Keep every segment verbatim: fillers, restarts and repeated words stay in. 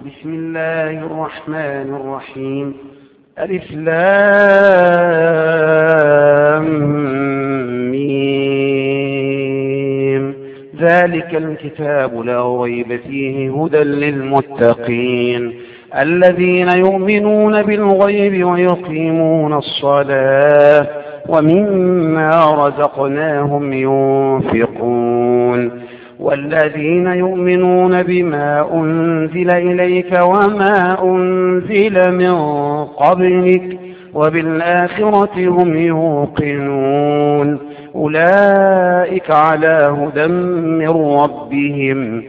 بسم الله الرحمن الرحيم. ألف لام ميم. ذلك الكتاب لا ريب فيه هدى للمتقين الذين يؤمنون بالغيب ويقيمون الصلاة ومما رزقناهم ينفقون والذين يؤمنون بما أنزل إليك وما أنزل من قبلك وبالآخرة هم يوقنون أولئك على هدى من ربهم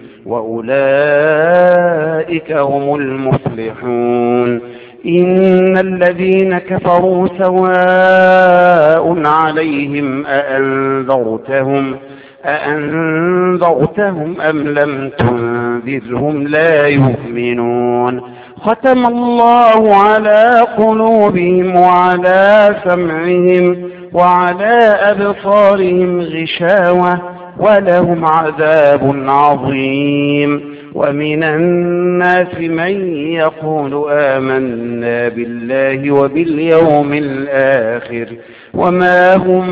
وأولئك هم المفلحون. إن الذين كفروا سواء عليهم أأنذرتهم أأنذرتهم أم لم تنذرهم لا يؤمنون. ختم الله على قلوبهم وعلى سمعهم وعلى أبصارهم غشاوة ولهم عذاب عظيم. ومن الناس من يقول آمنا بالله وباليوم الآخر وما هم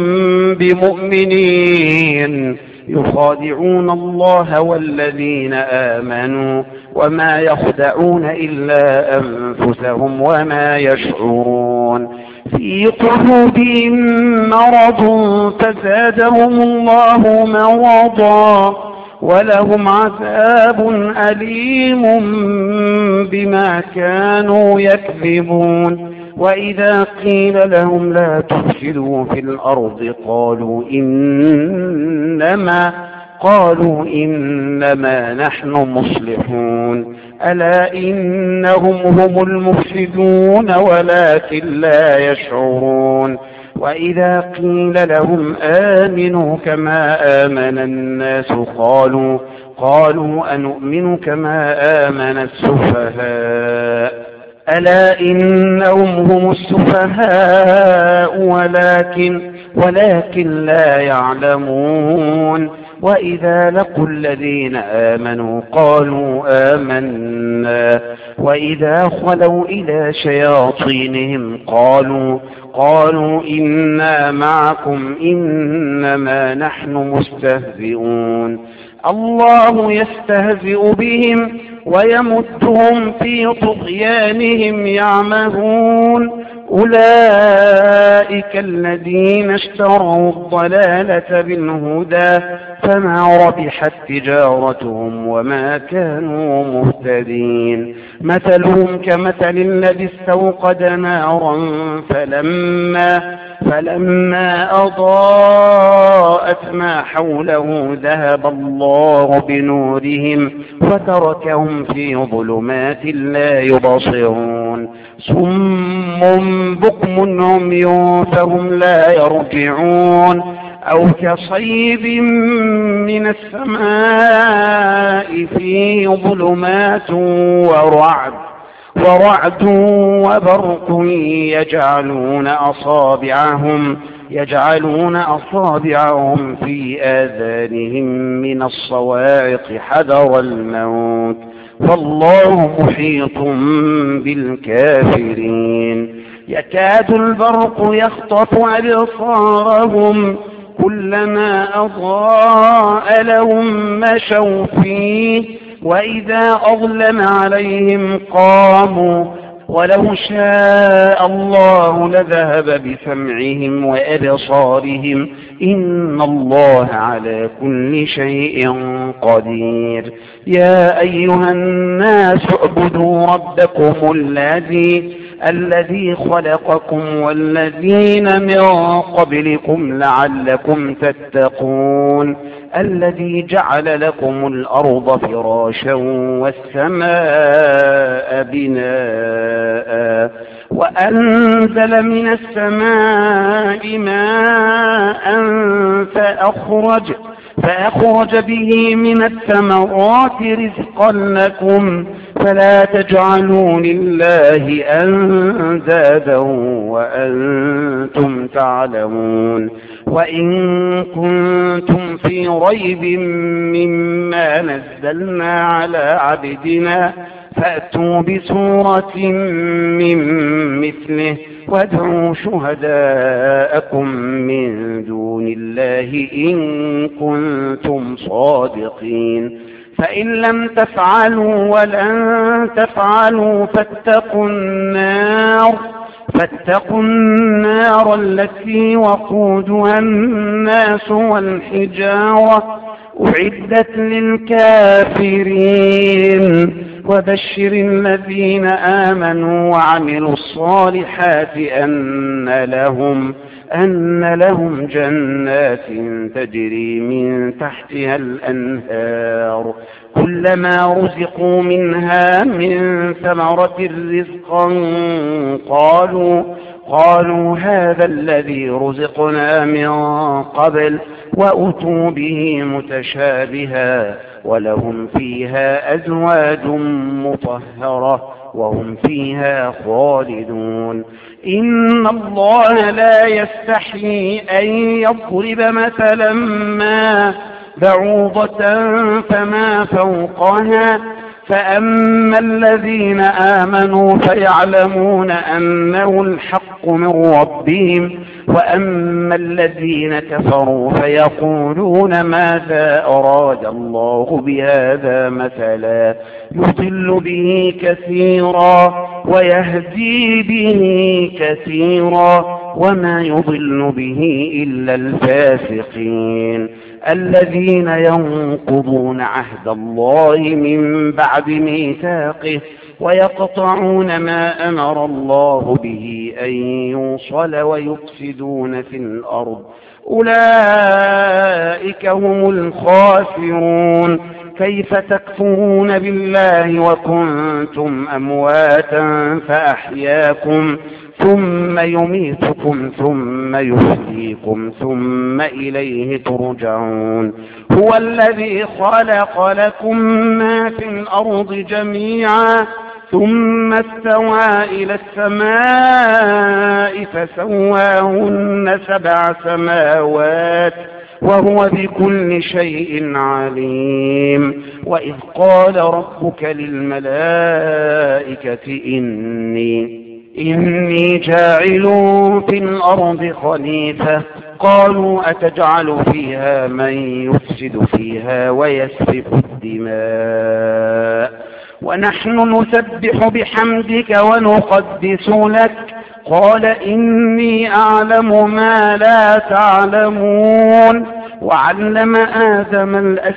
بمؤمنين يخادعون الله والذين آمنوا وما يخدعون إلا أنفسهم وما يشعرون. في قلوبهم مرض فزادهم الله مرضا ولهم عذاب أليم بما كانوا يكذبون. وإذا قيل لهم لا تفسدوا في الأرض قالوا إنما قالوا إنما نحن مصلحون ألا إنهم هم المفسدون ولكن لا يشعرون. وإذا قيل لهم آمنوا كما آمن الناس قالوا قالوا أنؤمن كما آمن السفهاء ألا إنهم هم السفهاء ولكن ولكن لا يعلمون. وإذا لقوا الذين آمنوا قالوا آمنا وإذا خلوا إلى شياطينهم قالوا قالوا إنا معكم إنما نحن مستهزئون. الله يستهزئ بهم ويمدهم في طغيانهم يعمهون. أولئك الذين اشتروا الضلالة بالهدى فما ربحت تجارتهم وما كانوا مهتدين. مثلهم كمثل الذي استوقد نارا فلما فلما أضاءت ما حوله ذهب الله بنورهم وتركهم في ظلمات لا يبصرون. صم بكم عمي فهم لا يرجعون. أو كصيب من السماء فيه ظلمات ورعد ورعد وبرق يجعلون أصابعهم يجعلون أصابعهم في آذانهم من الصواعق حذر الموت والله محيط بالكافرين. يكاد البرق يخطف أبصارهم كلما أضاء لهم مشوا فيه وإذا أظلم عليهم قاموا ولو شاء الله لذهب بسمعهم وأبصارهم إن الله على كل شيء قدير. يا أيها الناس اعبدوا ربكم الذي الذي خلقكم والذين من قبلكم لعلكم تتقون. الذي جعل لكم الأرض فراشا والسماء بناء وأنزل من السماء ماء فأخرج فأخرج به من الثمرات رزقا لكم فلا تجعلوا لله أندادا وأنتم تعلمون. وإن كنتم في ريب مما نزلنا على عبدنا فأتوا بسورة من مثله وادعوا شهداءكم من دون الله إن كنتم صادقين فإن لم تفعلوا ولن تفعلوا فاتقوا النار فاتقوا النار التي وقودها الناس والحجارة أعدت للكافرين وبشر الذين آمنوا وعملوا الصالحات أن لهم أن لهم جنات تجري من تحتها الأنهار كلما رزقوا منها من ثمرة رزقا قالوا قالوا هذا الذي رزقنا من قبل وأتوا به متشابها ولهم فيها أزواج مطهرة وهم فيها خالدون إن الله لا يستحيي أن يضرب مثلا ما بعوضة فما فوقها فأما الذين آمنوا فيعلمون أنه الحق من ربهم وأما الذين كفروا فيقولون ماذا أراد الله بهذا مثلا يضل به كثيرا ويهدي به كثيرا وما يضل به إلا الفاسقين الذين ينقضون عهد الله من بعد ميثاقه ويقطعون ما أمر الله به أن يوصل ويفسدون في الأرض أولئك هم الخاسرون كيف تكفرون بالله وكنتم أمواتا فأحياكم ثم يميتكم ثم يحييكم ثم إليه ترجعون هو الذي خلق لكم ما في الأرض جميعا ثم استوى إلى السماء فسواهن سبع سماوات وهو بكل شيء عليم وإذ قال ربك للملائكة إني إني جاعل في الأرض خليفة قالوا أتجعل فيها من يفسد فيها ويسفك الدماء ونحن نسبح بحمدك ونقدس لك قال إني أعلم ما لا تعلمون وعلم آدم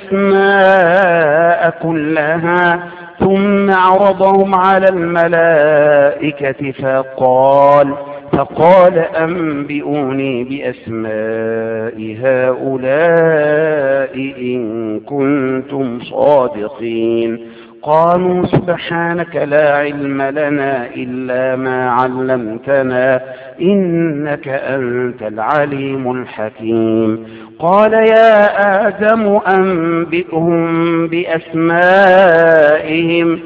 الأسماء كلها ثم عرضهم على الملائكة فقال فقال أنبئوني بأسماء هؤلاء إن كنتم صادقين قالوا سبحانك لا علم لنا إلا ما علمتنا إنك أنت العليم الحكيم قال يا آدم أنبئهم بأسمائهم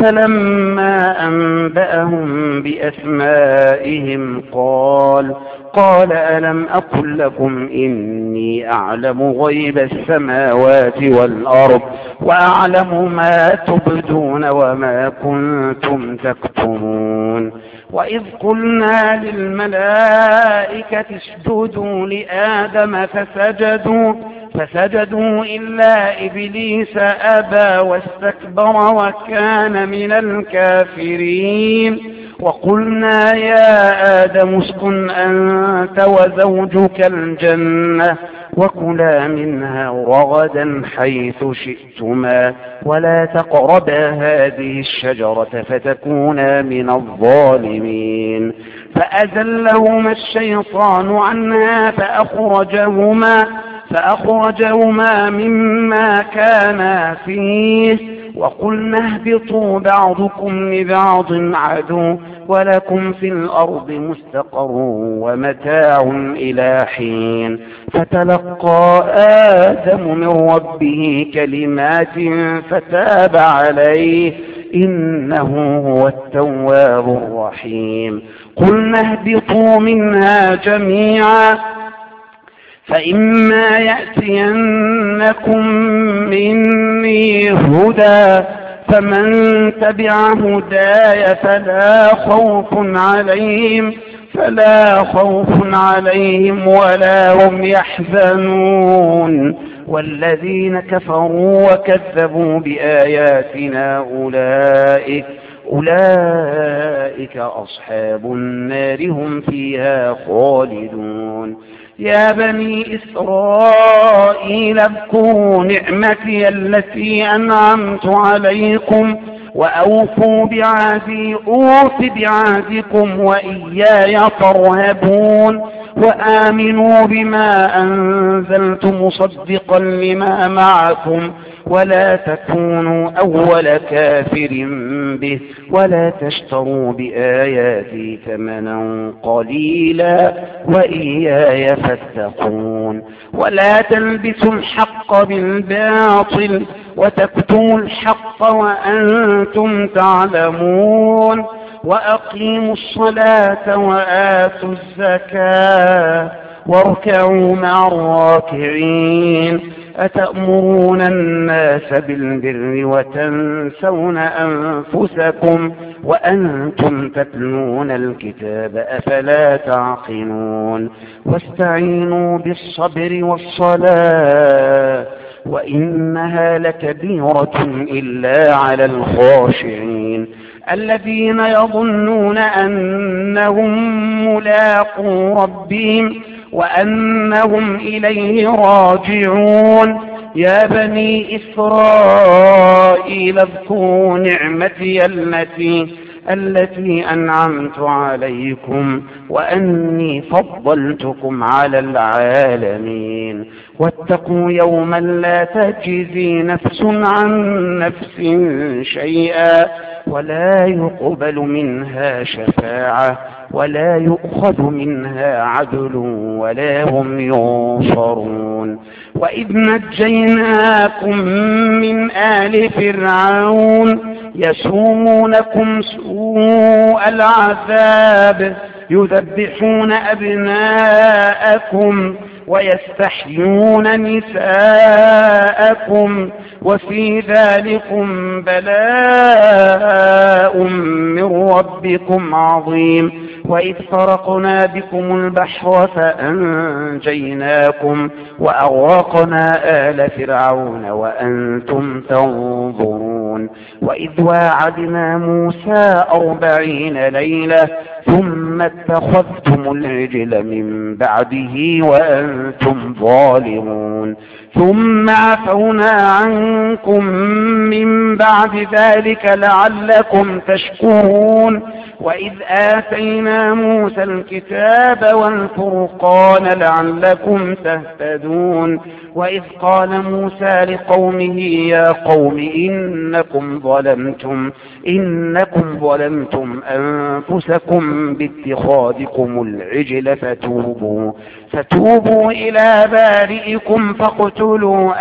فلما أنبأهم بأسمائهم قال قال ألم أقل لكم إني أعلم غيب السماوات والأرض وأعلم ما تبدون وما كنتم تكتمون وإذ قلنا للملائكة اسجدوا لآدم فسجدوا فسجدوا إلا إبليس أبى واستكبر وكان من الكافرين وقلنا يا آدم اسكن أنت وزوجك الجنة وكلا منها رغدا حيث شئتما ولا تقربا هذه الشجرة فتكونا من الظالمين فأزلهما الشيطان عنها فأخرجهما فأخرجهما مما كانا فيه وقلنا اهبطوا بعضكم لبعض عدو ولكم في الأرض مستقر ومتاع إلى حين فتلقى آدم من ربه كلمات فتاب عليه إنه هو التواب الرحيم قلنا اهبطوا منها جميعا فإما يأتينكم مني هدى فمن تبع هداي فلا خوف عليهم فلا خوف عليهم ولا هم يحزنون والذين كفروا وكذبوا بآياتنا أولئك أولئك أصحاب النار هم فيها خالدون يا بني إسرائيل اذكروا نعمتي التي أنعمت عليكم وأوفوا بعهدي أوف بعهدكم وإياي فارهبون وآمنوا بما أنزلت مصدقا لما معكم ولا تكونوا أول كافر به ولا تشتروا بآياتي ثمنا قليلا وإياي فاتقون ولا تلبسوا الحق بالباطل وتكتموا الحق وأنتم تعلمون وأقيموا الصلاة وآتوا الزكاة واركعوا مع الراكعين أتأمرون الناس بالبر وتنسون أنفسكم وأنتم تتلون الكتاب أفلا تعقلون واستعينوا بالصبر والصلاة وإنها لكبيرة إلا على الخاشعين الذين يظنون أنهم ملاقو ربهم وأنهم إليه راجعون يا بني إسرائيل اذكروا نعمتي التي التي أنعمت عليكم وأني فضلتكم على العالمين واتقوا يوما لا تجزي نفس عن نفس شيئا ولا يقبل منها شفاعة ولا يؤخذ منها عدل ولا هم ينصرون وإذ نجيناكم من آل فرعون يسومونكم سوء العذاب يذبحون أبناءكم ويستحيون نساءكم وفي ذلكم بلاء من ربكم عظيم وإذ فرقنا بكم البحر فأنجيناكم وأغرقنا آل فرعون وأنتم تنظرون وإذ واعدنا موسى أربعين ليلة ثم اتخذتم العجل من بعده وأنتم ظالمون ثم عفونا عنكم من بعد ذلك لعلكم تشكرون وإذ آتينا موسى الكتاب والفرقان لعلكم تهتدون وإذ قال موسى لقومه يا قوم إنكم ظلمتم إنكم ظلمتم أنفسكم باتخاذكم العجل فتوبوا فتوبوا إلى بارئكم فاقتلوا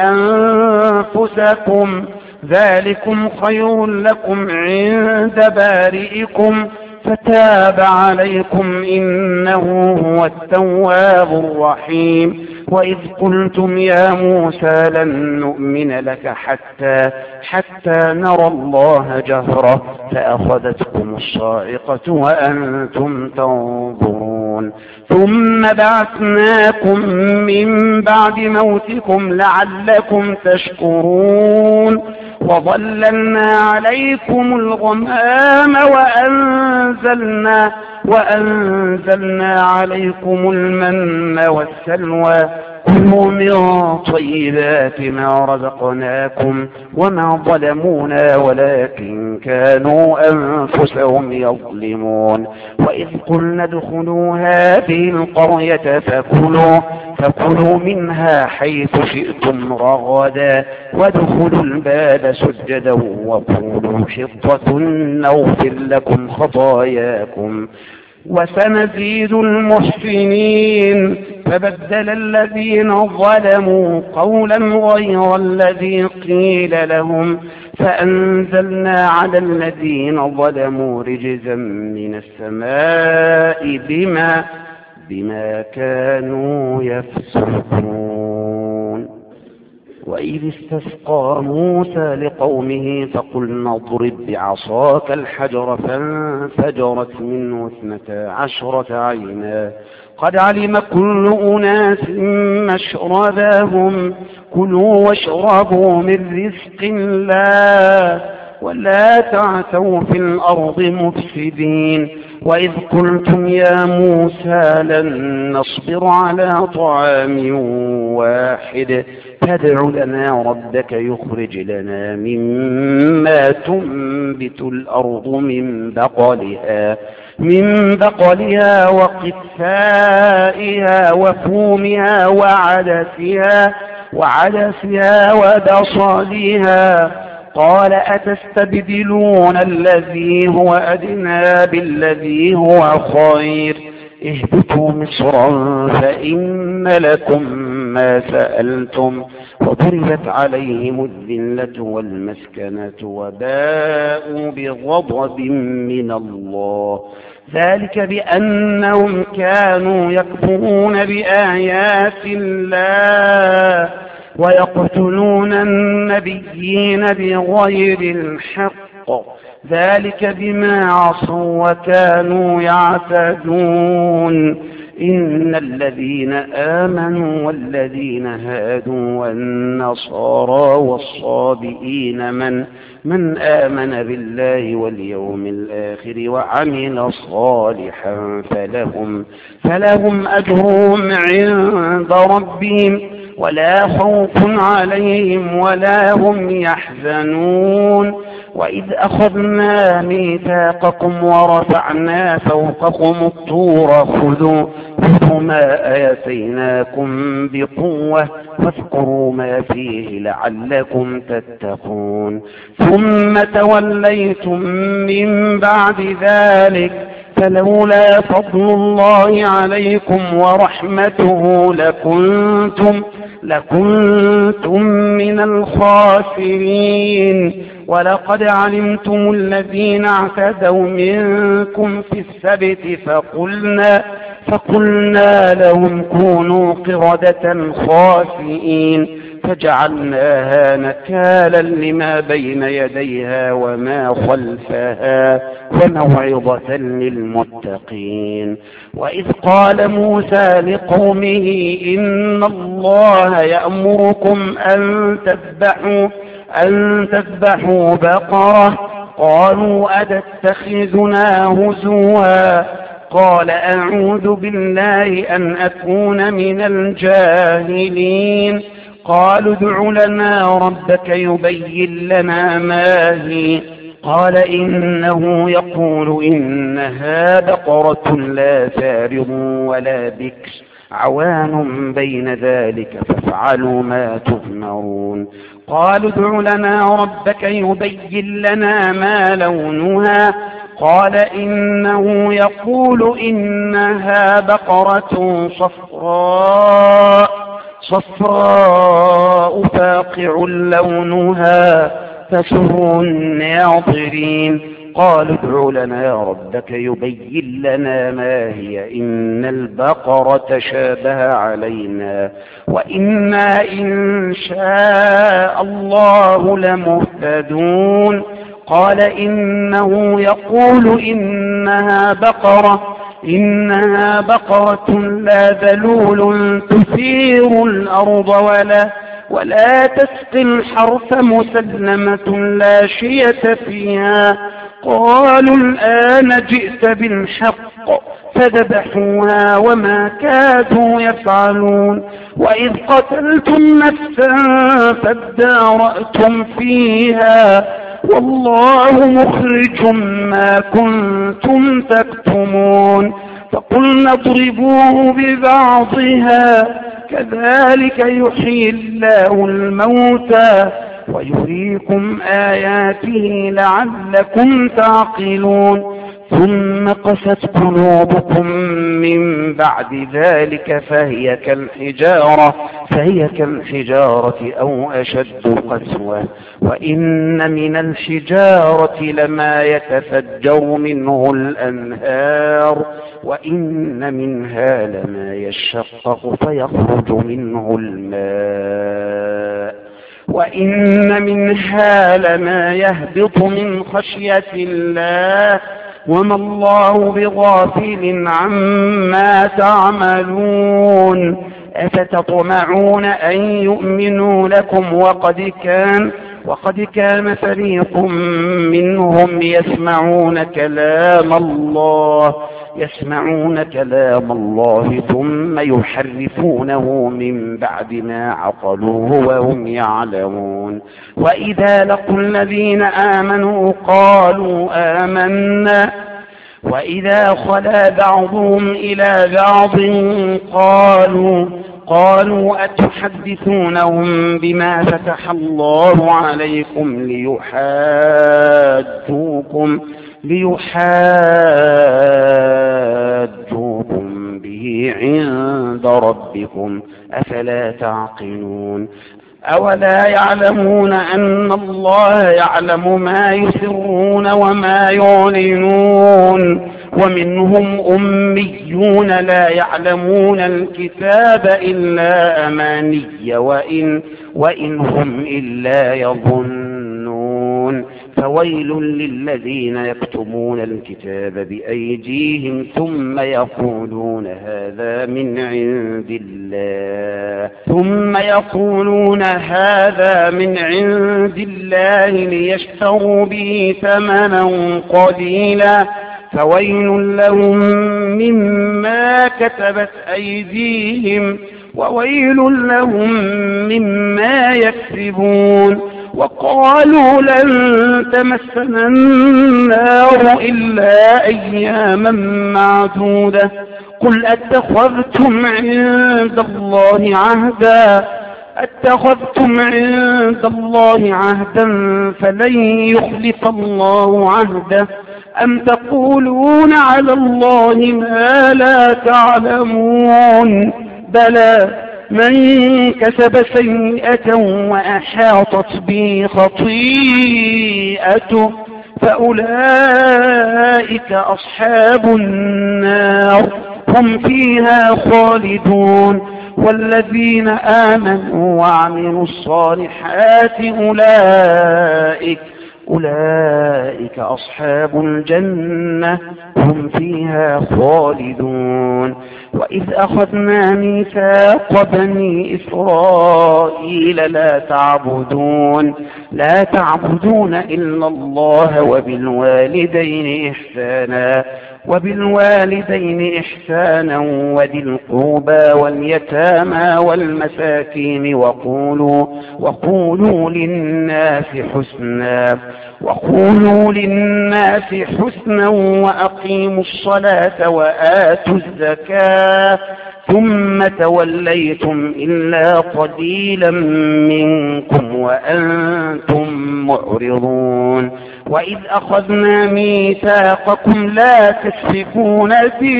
أنفسكم ذلكم خير لكم عند بارئكم فتاب عليكم إنه هو التواب الرحيم وإذ قلتم يا موسى لن نؤمن لك حتى حتى نرى الله جهرة فأخذتكم الصاعقة وأنتم تنظرون ثم بعثناكم من بعد موتكم لعلكم تشكرون وظللنا عليكم الغمام وأنزلنا وأنزلنا عليكم المن والسلوى كلوا من طيبات ما رزقناكم وما ظلمونا ولكن كانوا أنفسهم يظلمون وإذ قلنا ادخلوا هذه القرية فكلوا فكلوا منها حيث شئتم رغدا وادخلوا الباب سجدا وقولوا حطة نغفر لكم خطاياكم وسنزيد المحسنين فبدل الذين ظلموا قولا غير الذي قيل لهم فأنزلنا على الذين ظلموا رجزا من السماء بما بما كانوا يفسقون وإذ استسقى موسى لقومه فقلنا اضرب بعصاك الحجر فانفجرت منه اثنتا عشرة عينا قد علم كل أناس مشربهم كلوا واشربوا من رزق الله ولا تعثوا في الأرض مفسدين وإذ قلتم يا موسى لن نصبر على طعام واحد فادع لنا ربك يخرج لنا مما تنبت الأرض من بقلها من بقلها وقثائها وفومها وعدسها وعدسها وبصلها قال أتستبدلون الذي هو أدنى بالذي هو خير اهبطوا مصرا فإن لكم ما سألتم وضربت عليهم الذلة والمسكنة وباءوا بغضب من الله ذلك بأنهم كانوا يكفرون بآيات الله ويقتلون النبيين بغير الحق ذلك بما عصوا وكانوا يعتدون إن الذين آمنوا والذين هادوا والنصارى والصابئين من من آمن بالله واليوم الآخر وعمل صالحا فلهم فلهم أجرهم عند ربهم ولا خوف عليهم ولا هم يحزنون وإذ أخذنا ميثاقكم ورفعنا فوقكم الطور خذوا خذوا ما آتيناكم بقوة واذكروا ما فيه لعلكم تتقون ثم توليتم من بعد ذلك فلولا فضل الله عليكم ورحمته لكنتم لكنتم من الخاسرين ولقد علمتم الذين اعتدوا منكم في السبت فقلنا فقلنا لهم كونوا قردة خاسئين فجعلناها نكالا لما بين يديها وما خلفها وموعظة للمتقين وإذ قال موسى لقومه إن الله يأمركم أن تذبحوا أن تذبحوا بقرة قالوا أتتخذنا هزوا قال أعوذ بالله أن أكون من الجاهلين قالوا ادع لنا ربك يبين لنا ما هي قال إنه يقول إنها بقرة لا فارض ولا بكر عوان بين ذلك فافعلوا ما تؤمرون قالوا ادع لنا ربك يبين لنا ما لونها قال إنه يقول إنها بقرة صفراء صفراء فاقع لونها تسر الناظرين قالوا ادع لنا ربك يبين لنا ما هي إن البقرة شابه علينا وإنا إن شاء الله لمهتدون قال إنه يقول إنها بقرة إنها بقرة لا ذلول تثير الأرض ولا ولا تسقي الحرث مسلمة لا شية فيها قالوا الآن جئت بالحق فذبحوها وما كادوا يفعلون وإذ قتلتم نفسا فادارأتم فيها والله مخرج ما كنتم تكتمون فقلنا اضربوه ببعضها كذلك يحيي الله الموتى ويريكم آياته لعلكم تعقلون ثم قست قلوبكم من بعد ذلك فهي كالحجارة فهي كالحجارة أو أشد قسوة وإن من الحجارة لما يتفجر منه الأنهار وإن منها لما يشقق فيخرج منه الماء وإن منها لما يهبط من خشية الله وما الله بغافل عما تعملون أفتطمعون أن يؤمنوا لكم وقد كان وقد كان فريق منهم يسمعون كلام الله يسمعون كلام الله ثم يحرفونه من بعد ما عقلوه وهم يعلمون وإذا لقوا الذين آمنوا قالوا آمنا وإذا خلا بعضهم إلى بعض قالوا قالوا أتحدثونهم بما فتح الله عليكم ليحاجوكم ليحاجوكم به عند ربكم أفلا تعقلون أولا يعلمون أن الله يعلم ما يسرون وما يعلنون ومنهم أميون لا يعلمون الكتاب إلا أماني وإن, وإن هم إلا يظنون فويل للذين يكتمون الكتاب بأيديهم ثم يقولون هذا من عند الله ثم يقولون هذا من عند الله ليشتروا به ثمنا قليلا فويل لهم مما كتبت أيديهم وويل لهم مما يكسبون وقالوا لن تمسنا النار إلا أياما معدودة قل أتخذتم عند الله عهدا أتخذتم عند الله عهدا فلن يخلف الله عهده أم تقولون على الله ما لا تعلمون بلى من كسب سيئة وأحاطت به خطيئته فأولئك أصحاب النار هم فيها خالدون والذين آمنوا وعملوا الصالحات أولئك أولئك أصحاب الجنة هم فيها خالدون وإذ أخذنا ميثاق بني إسرائيل لا تعبدون لا تعبدون إلا الله وبالوالدين إحسانا وبالوالدين إحسانا وذي القربى واليتامى والمساكين وقولوا وقولوا للناس حسنا وقولوا للناس حسنا وأقيموا الصلاة وآتوا الزكاة ثم توليتم إلا قليلا منكم وأنتم معرضون وإذ أخذنا ميثاقكم لا تسفكون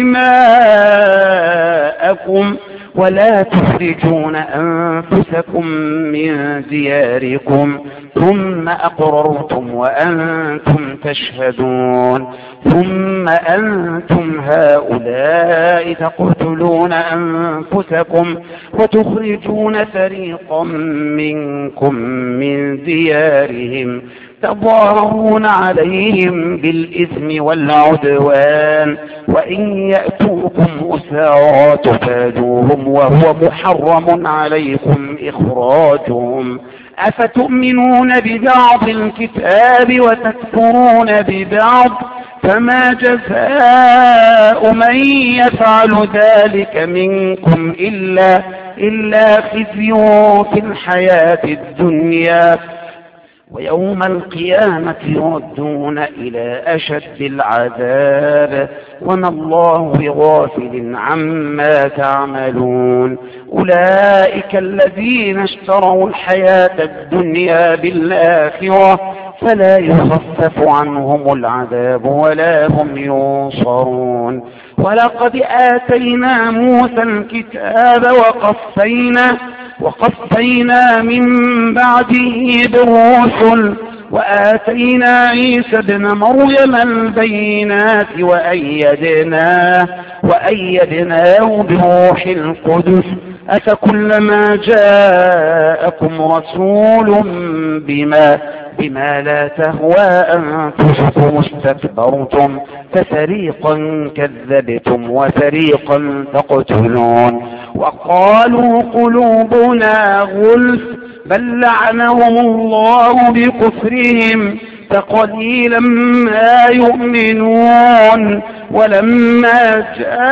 دماءكم ولا تخرجون أنفسكم من دياركم ثم أقررتم وأنتم تشهدون ثم أنتم هؤلاء تقتلون أنفسكم وتخرجون فريقا منكم من ديارهم تظاهرون عليهم بالإثم والعدوان وإن يأتوكم أسارى تفادوهم وهو محرم عليكم إخراجهم أفتؤمنون ببعض الكتاب وتكفرون ببعض فما جزاء من يفعل ذلك منكم إلا, إلا خزي في الحياة الدنيا ويوم القيامة يردون إلى أشد العذاب وما الله بغافل عما تعملون أولئك الذين اشتروا الحياة الدنيا بالآخرة فلا يخفف عنهم العذاب ولا هم ينصرون ولقد آتينا موسى الكتاب وقفينا وقفينا من بعده بالرسل وآتينا عيسى ابن مريم البينات وأيدناه, وأيدناه بروح القدس أفكلما جاءكم رسول بما بما لا تهوى أنفسكم استكبرتم ففريقا كذبتم وفريقا تقتلون وقالوا قلوبنا غلف بل لعنهم الله بكفرهم فقليلا ما يؤمنون ولما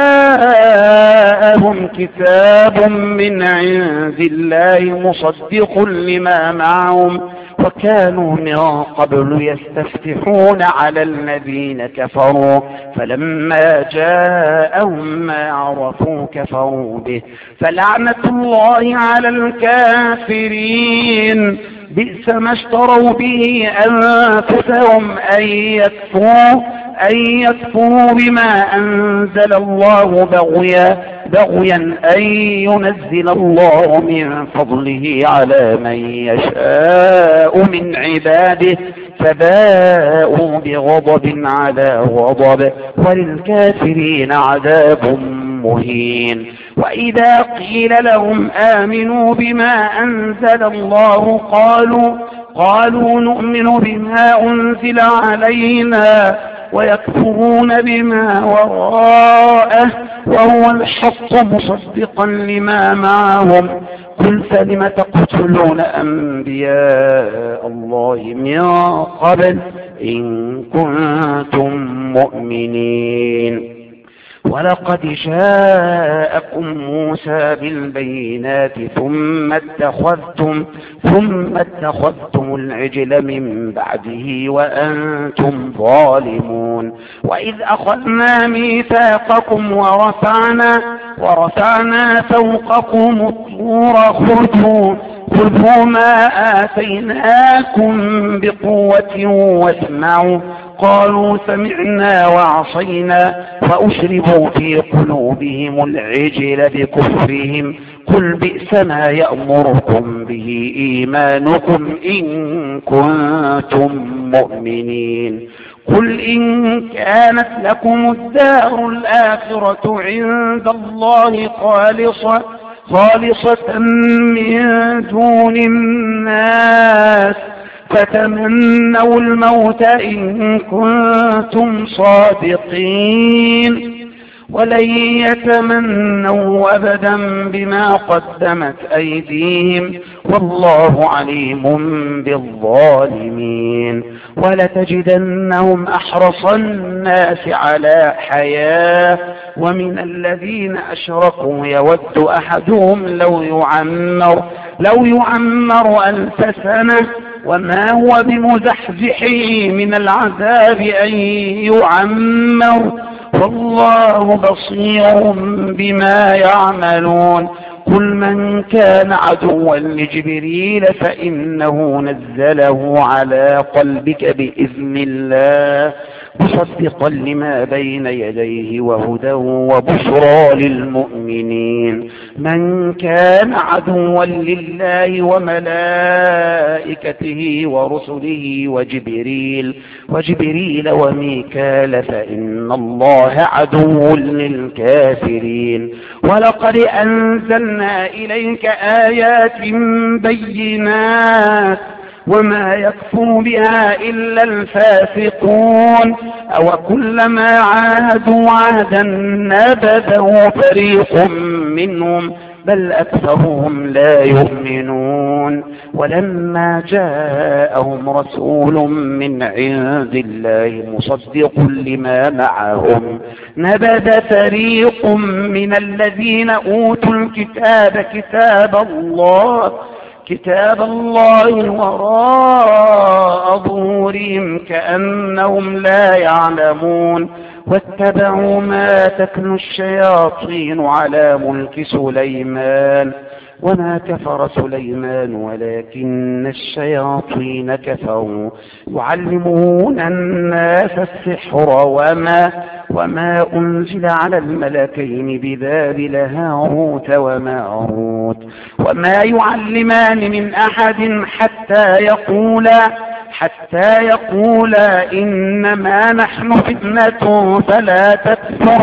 جاءهم كتاب من عند الله مصدق لما معهم وكانوا من قبل يستفتحون على الذين كفروا فلما جاءهم ما عرفوا كفروا به فلعنة الله على الكافرين بئس ما اشتروا به أنفسهم أن يكفروا أن يكفروا بما أنزل الله بغيا بغيا أن ينزل الله من فضله على من يشاء من عباده فباءوا بغضب على غضب وللكافرين عذاب مهين وإذا قيل لهم آمنوا بما أنزل الله قالوا قالوا نؤمن بما أنزل علينا ويكفرون بما وراءه وهو الحق مصدقا لما معهم قل فلم تقتلون أنبياء الله من قبل إن كنتم مؤمنين ولقد جاءكم موسى بالبينات ثم اتخذتم ثم اتخذتم العجل من بعده وأنتم ظالمون وإذ أخذنا ميثاقكم ورفعنا ورفعنا فوقكم الطور خذوا خذوا ما آتيناكم بقوة واسمعوا قالوا سمعنا وعصينا فأشربوا في قلوبهم العجل بكفرهم قل بئس ما يأمركم به إيمانكم إن كنتم مؤمنين قل إن كانت لكم الدار الآخرة عند الله خالصة خالصة من دون الناس فتمنوا الموت إن كنتم صادقين ولن يتمنوا أبدا بما قدمت أيديهم والله عليم بالظالمين ولتجدنهم أحرص الناس على حياة ومن الذين أشركوا يود أحدهم لو يعمر لو يعمر ألف سنة وما هو بمزحزحه من العذاب أن يعمر والله بصير بما يعملون قل من كان عدوا لجبريل فإنه نزله على قلبك بإذن الله مصدقا لما بين يديه وهدى وبشرى للمؤمنين من كان عدوا لله وملائكته ورسله وجبريل وجبريل وميكال فإن الله عدو للكافرين ولقد أنزلنا إليك آيات بينات وما يكفر بها إلا الفاسقون أو كلما عاهدوا عهدا نبذه فريق منهم بل أكثرهم لا يؤمنون ولما جاءهم رسول من عند الله مصدق لما معهم نبذ فريق من الذين أوتوا الكتاب كتاب الله كتاب الله وراء ظهورهم كأنهم لا يعلمون واتبعوا ما تتلو الشياطين على ملك سليمان وما كفر سليمان ولكن الشياطين كفروا يعلمون الناس السحر وما وما أنزل على الملكين ببابل هاروت وماروت وما يعلمان من أحد حتى يقولا حتى يقولا إنما نحن فتنة فلا تكفر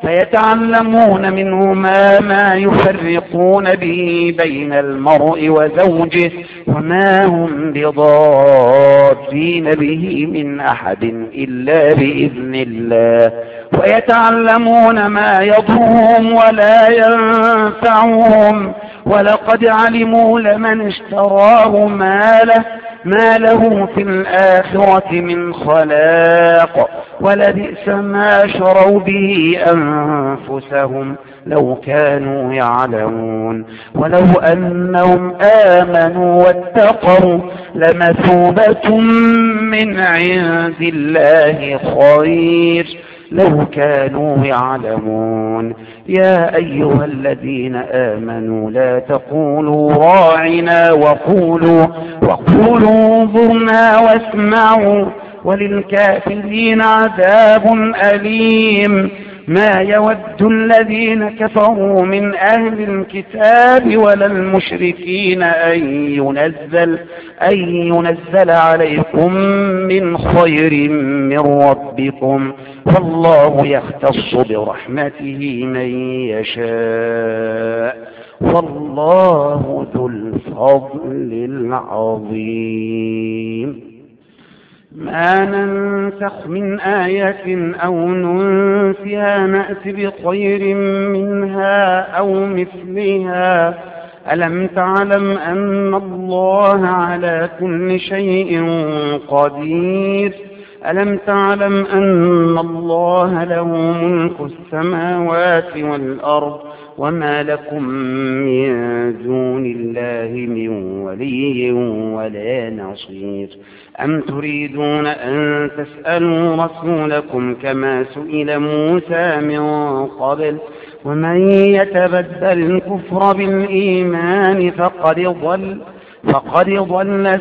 فيتعلمون منهما ما يفرقون به بين المرء وزوجه وما هم بضارين به من أحد إلا بإذن الله، ويتعلمون ما يضرهم ولا ينفعهم، ولقد علموا لمن اشتراه ما له ما له في الآخرة من خلاق، ولبئس ما شروا به أنفسهم لو كانوا يعلمون. ولو أنهم آمنوا واتقوا لمثوبة من عند الله خير لو كانوا يعلمون. يا أيها الذين آمنوا لا تقولوا راعنا وقولوا وقولوا انظرنا واسمعوا وللكافرين عذاب أليم. ما يود الذين كفروا من أهل الكتاب ولا المشركين أن ينزل, أن ينزل عليكم من خير من ربكم، والله يختص برحمته من يشاء، والله ذو الفضل العظيم. ما ننسخ من آية أو ننسها نأت بخير منها أو مثلها. ألم تعلم أن الله على كل شيء قدير؟ ألم تعلم أن الله له ملك السماوات والأرض وما لكم من دون الله من ولي ولا نصير؟ أم تريدون أن تسألوا رسولكم كما سئل موسى من قبل؟ ومن يتبدل الكفر بالإيمان فقد ضل فقد ضل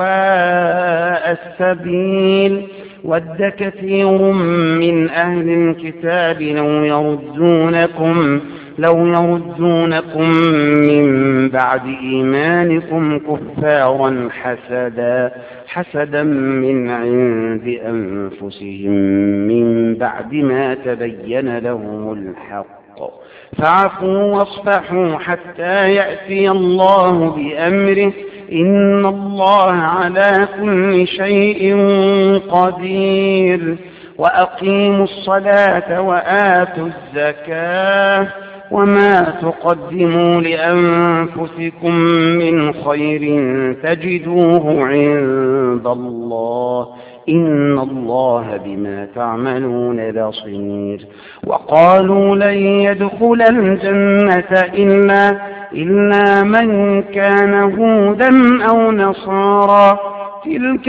سواء السبيل. ود كثير من أهل الكتاب لو يردونكم لو يردونكم من بعد إيمانكم كفارا حسدا حسدا من عند أنفسهم من بعد ما تبين لهم الحق، فاعفوا واصفحوا حتى يأتي الله بأمره، إن الله على كل شيء قدير. وأقيموا الصلاة وآتوا الزكاة وما تقدموا لأنفسكم من خير تجدوه عند الله، إن الله بما تعملون بصير. وقالوا لن يدخل الجنة إلا, إلا من كان هودا أو نصارى تلك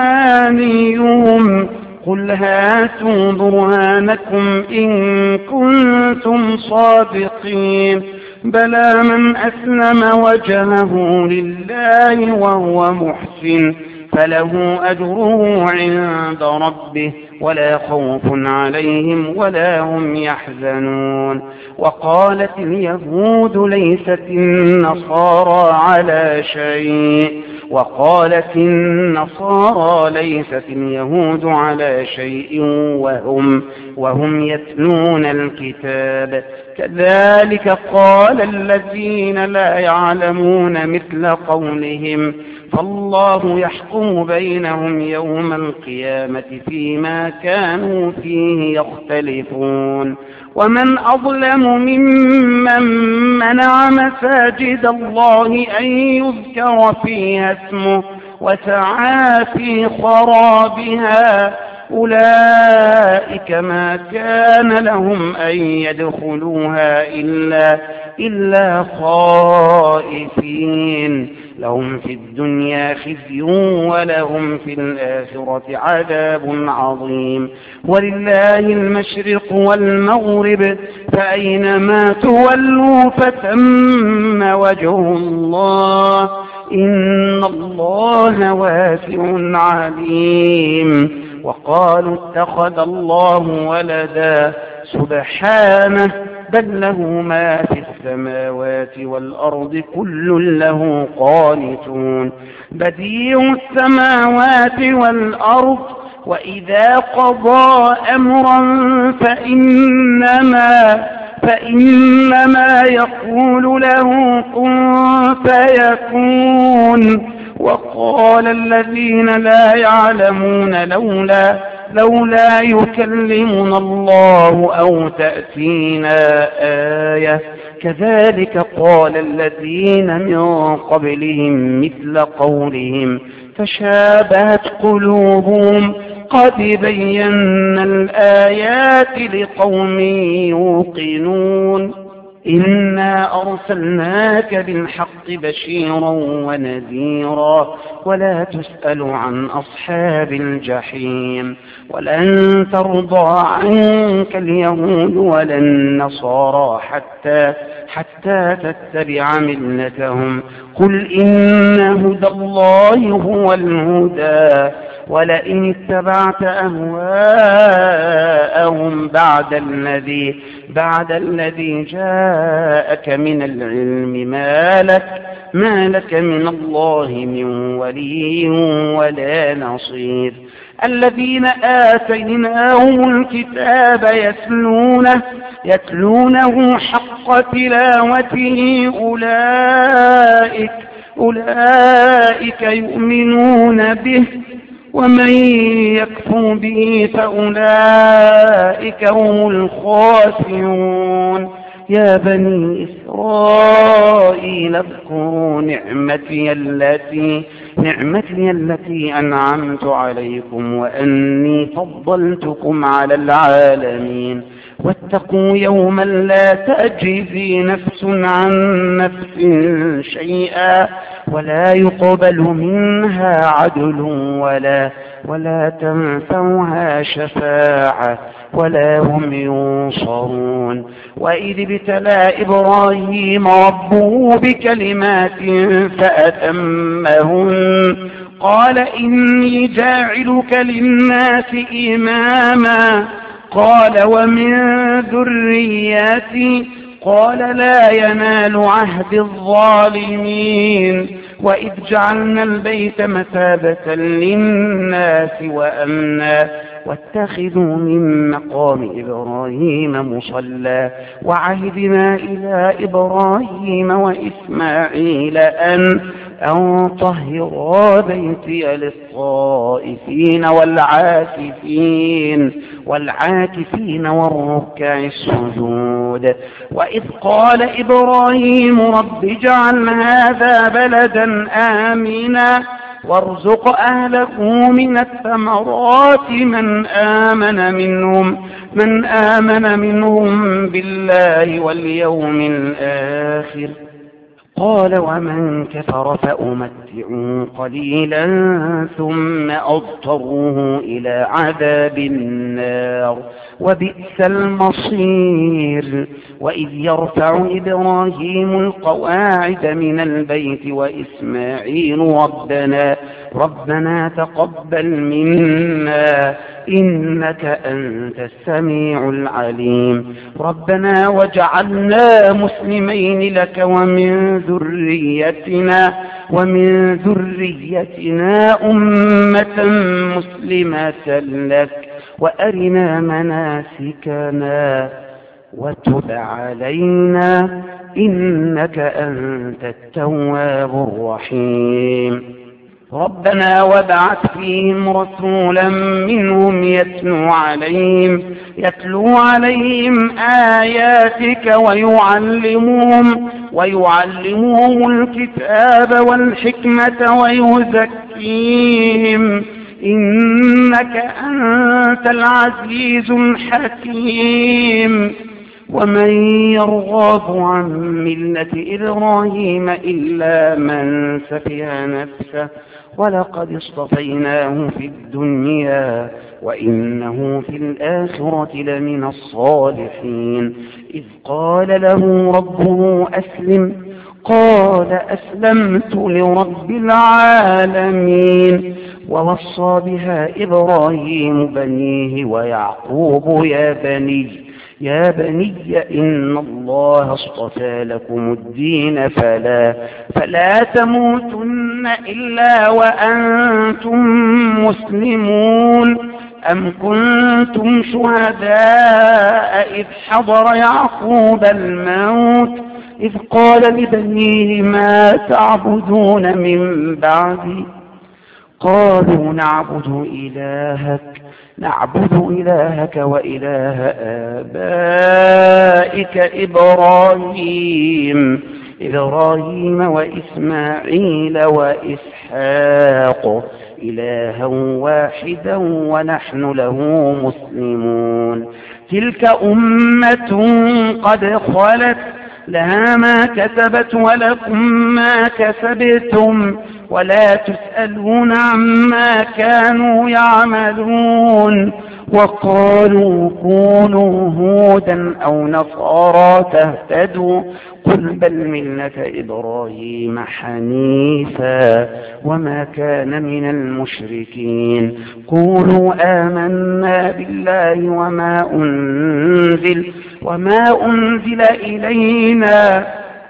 أمانيهم قل هاتوا برهانكم إن كنتم صادقين. بلى من أسلم وجهه لله وهو محسن فله أجره عند ربه ولا خوف عليهم ولا هم يحزنون. وقالت اليهود ليست النصارى على شيء وقالت النصارى ليست اليهود على شيء وهم, وهم يتلون الكتاب كذلك قال الذين لا يعلمون مثل قولهم، فالله يحكم بينهم يوم القيامة فيما كانوا فيه يختلفون. ومن أظلم ممن منع مساجد الله أن يذكر فيها اسمه وسعى في خرابها أولئك ما كان لهم أن يدخلوها إلا, إلا خائفين، لهم في الدنيا خزي ولهم في الآخرة عذاب عظيم. ولله المشرق والمغرب فأينما تولوا فثم وجه الله إن الله واسع عليم. وقالوا اتخذ الله ولدا سبحانه بل له ما في السماوات والأرض كل له قانتون. بديع السماوات والأرض وإذا قضى أمرا فإنما فإنما يقول له كن فيكون. وقال الذين لا يعلمون لولا لولا يكلمنا الله أو تأتينا آية كذلك قال الذين من قبلهم مثل قولهم تشابهت قلوبهم قد بينا الآيات لقوم يوقنون. إنا أرسلناك بالحق بشيرا ونذيرا ولا تسأل عن أصحاب الجحيم. ولن ترضى عنك اليهود ولا النصارى حتى حتى تتبع ملتهم قل إن هدى الله هو الهدى ولئن اتبعت أهواءهم بعد الذي بعد الذي جاءك من العلم ما لك ما لك من الله من ولي ولا نصير. الذين آتيناهم الكتاب يتلونه يتلونه حق تلاوته أولئك أولئك يؤمنون به ومن يكفر به فأولئك هم الخاسرون. يا بني إسرائيل اذكروا نعمتي التي نعمتي التي أنعمت عليكم وأني فضلتكم على العالمين. واتقوا يوما لا تجزي نفس عن نفس شيئا ولا يقبل منها عدل ولا ولا تنفعها شفاعة ولا هم ينصرون. وإذ ابتلى إبراهيم ربه بكلمات فأتمهن قال إني جاعلك للناس إماما قال ومن ذريتي قال لا ينال عهد الظالمين. وإذ جعلنا البيت مثابة للناس وأمنا واتخذوا من مقام إبراهيم مصلى وعهدنا إلى إبراهيم وإسماعيل أن أن طهرا بيتي للطائفين والعاكفين والعاكفين والركع السجود. وإذ قال إبراهيم رب اجعل هذا بلدا آمنا وارزق أهله من الثمرات من آمن منهم من آمن منهم بالله واليوم الآخر قال ومن كفر فأمتعه قليلا ثم أضطره إلى عذاب النار وبئس المصير. وإذ يرفع إبراهيم القواعد من البيت وإسماعيل ربنا ربنا تقبل منا إنك أنت السميع العليم. ربنا وجعلنا مسلمين لك ومن ذريتنا ومن ذريتنا أمة مسلمة لك وأرنا مناسكنا وتب علينا إنك أنت التواب الرحيم. ربنا وابعث فيهم رسولا منهم يتلو عليهم يتلو عليهم آياتك ويعلمهم ويعلمهم الكتاب والحكمة ويزكيهم إنك أنت العزيز الحكيم. ومن يرغب عن ملة إبراهيم إلا من سفه نفسه ولقد اصطفيناه في الدنيا وإنه في الآخرة لمن الصالحين. إذ قال له ربه أسلم قال أسلمت لرب العالمين. ووصى بها إبراهيم بنيه ويعقوب يا بني يا بني إن الله اصطفى لكم الدين فلا, فلا تموتن إلا وأنتم مسلمون. أم كنتم شهداء إذ حضر يعقوب الموت إذ قال لبنيه ما تعبدون من بعدي قالوا نعبد إلهك نعبد إلهك وإله آبائك إبراهيم إبراهيم وإسماعيل وإسحاق إلها واحدا ونحن له مسلمون. تلك أمة قد خلت لها ما كسبت ولكم ما كسبتم ولا تسألون عما كانوا يعملون. وقالوا كونوا هودا أو نصارى تهتدوا قل بل ملة إبراهيم حنيفا وما كان من المشركين. قولوا آمنا بالله وما أنزل وما أنزل إلينا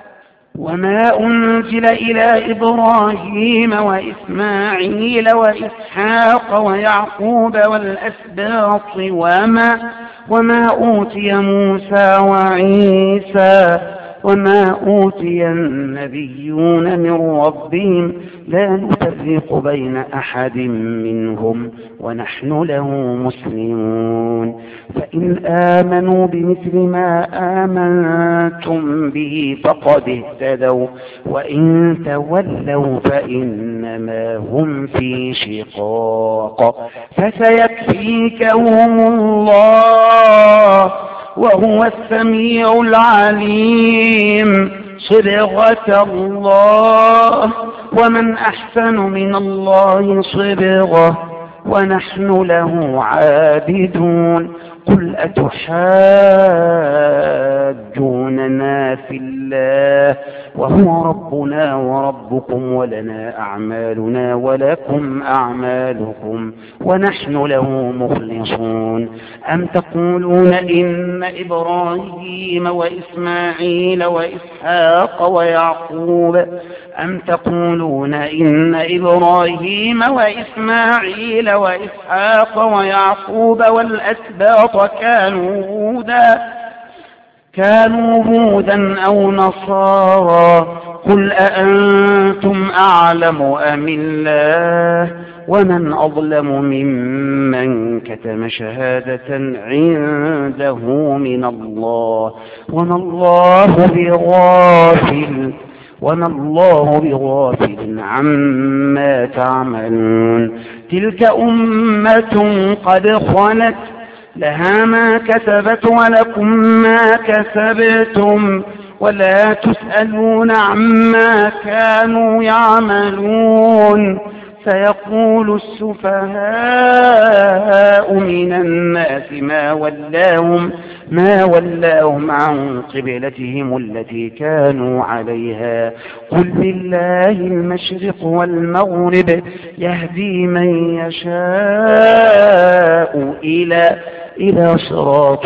وما أنزل إلى إبراهيم وإسماعيل وإسحاق ويعقوب والأسباط وما, وما أوتي موسى وعيسى وما أوتي النبيون من ربهم لا نفرق بين أحد منهم ونحن له مسلمون. فإن آمنوا بمثل ما آمنتم به فقد اهتدوا وإن تولوا فإنما هم في شقاق فسيكفيكهم الله وهو السميع العليم. صبغة الله ومن أحسن من الله صبغة ونحن له عابدون. قل أتحاجوننا في الله وهو ربنا وربكم ولنا أعمالنا ولكم أعمالكم ونحن له مخلصون. أم تقولون إن إبراهيم وإسماعيل وإسحاق ويعقوب أم تقولون إن إبراهيم وإسماعيل وإسحاق ويعقوب والأسباط كانوا هودا كانوا هودا أو نصارى قل أأنتم أعلم أم الله ومن أظلم ممن كتم شهادة عنده من الله وما الله بغافل وما الله بغافل عما تعملون. تلك أمة قد خلت لها ما كسبت ولكم ما كسبتم ولا تسألون عما كانوا يعملون. سيقول السفهاء من الناس ما ولاهم ما ولاهم عن قبلتهم التي كانوا عليها قل لله المشرق والمغرب يهدي من يشاء إلى إلى صراط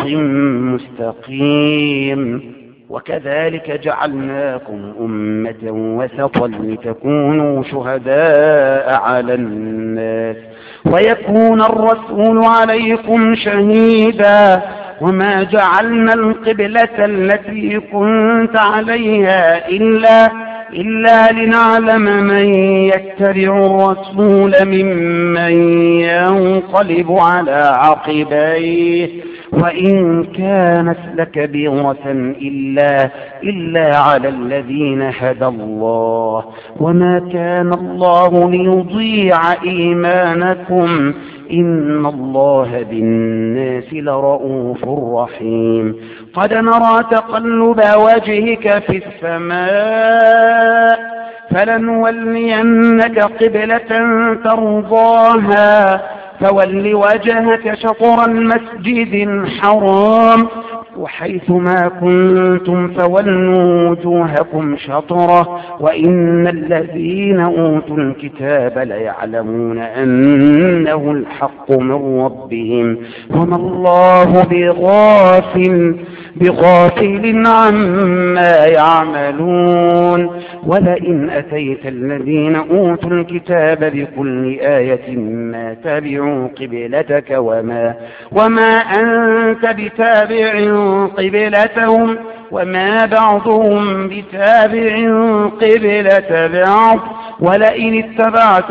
مستقيم. وكذلك جعلناكم أمة وسطا لتكونوا شهداء على الناس ويكون الرسول عليكم شهيدا وما جعلنا القبلة التي كنت عليها إلا إلا لنعلم من يتبع الرسول ممن ينقلب على عقبيه وإن كانت لكبيرة إلا, إلا على الذين هدى الله وما كان الله ليضيع إيمانكم إن الله بالناس لرؤوف رحيم. قد نرى تقلب وجهك في السماء فلنولينك قبلة ترضاها فول وجهك شطر المسجد الحرام وحيث ما كنتم فولوا وجوهكم شطرة وإن الذين أوتوا الكتاب ليعلمون أنه الحق من ربهم وما الله بغافل بغافل عما يعملون ولئن أتيت الذين أوتوا الكتاب بكل آية ما تبعوا قبلتك وما, وما أنت بتابع قبلتهم وما بعضهم بتابع قبلة بعض ولئن اتبعت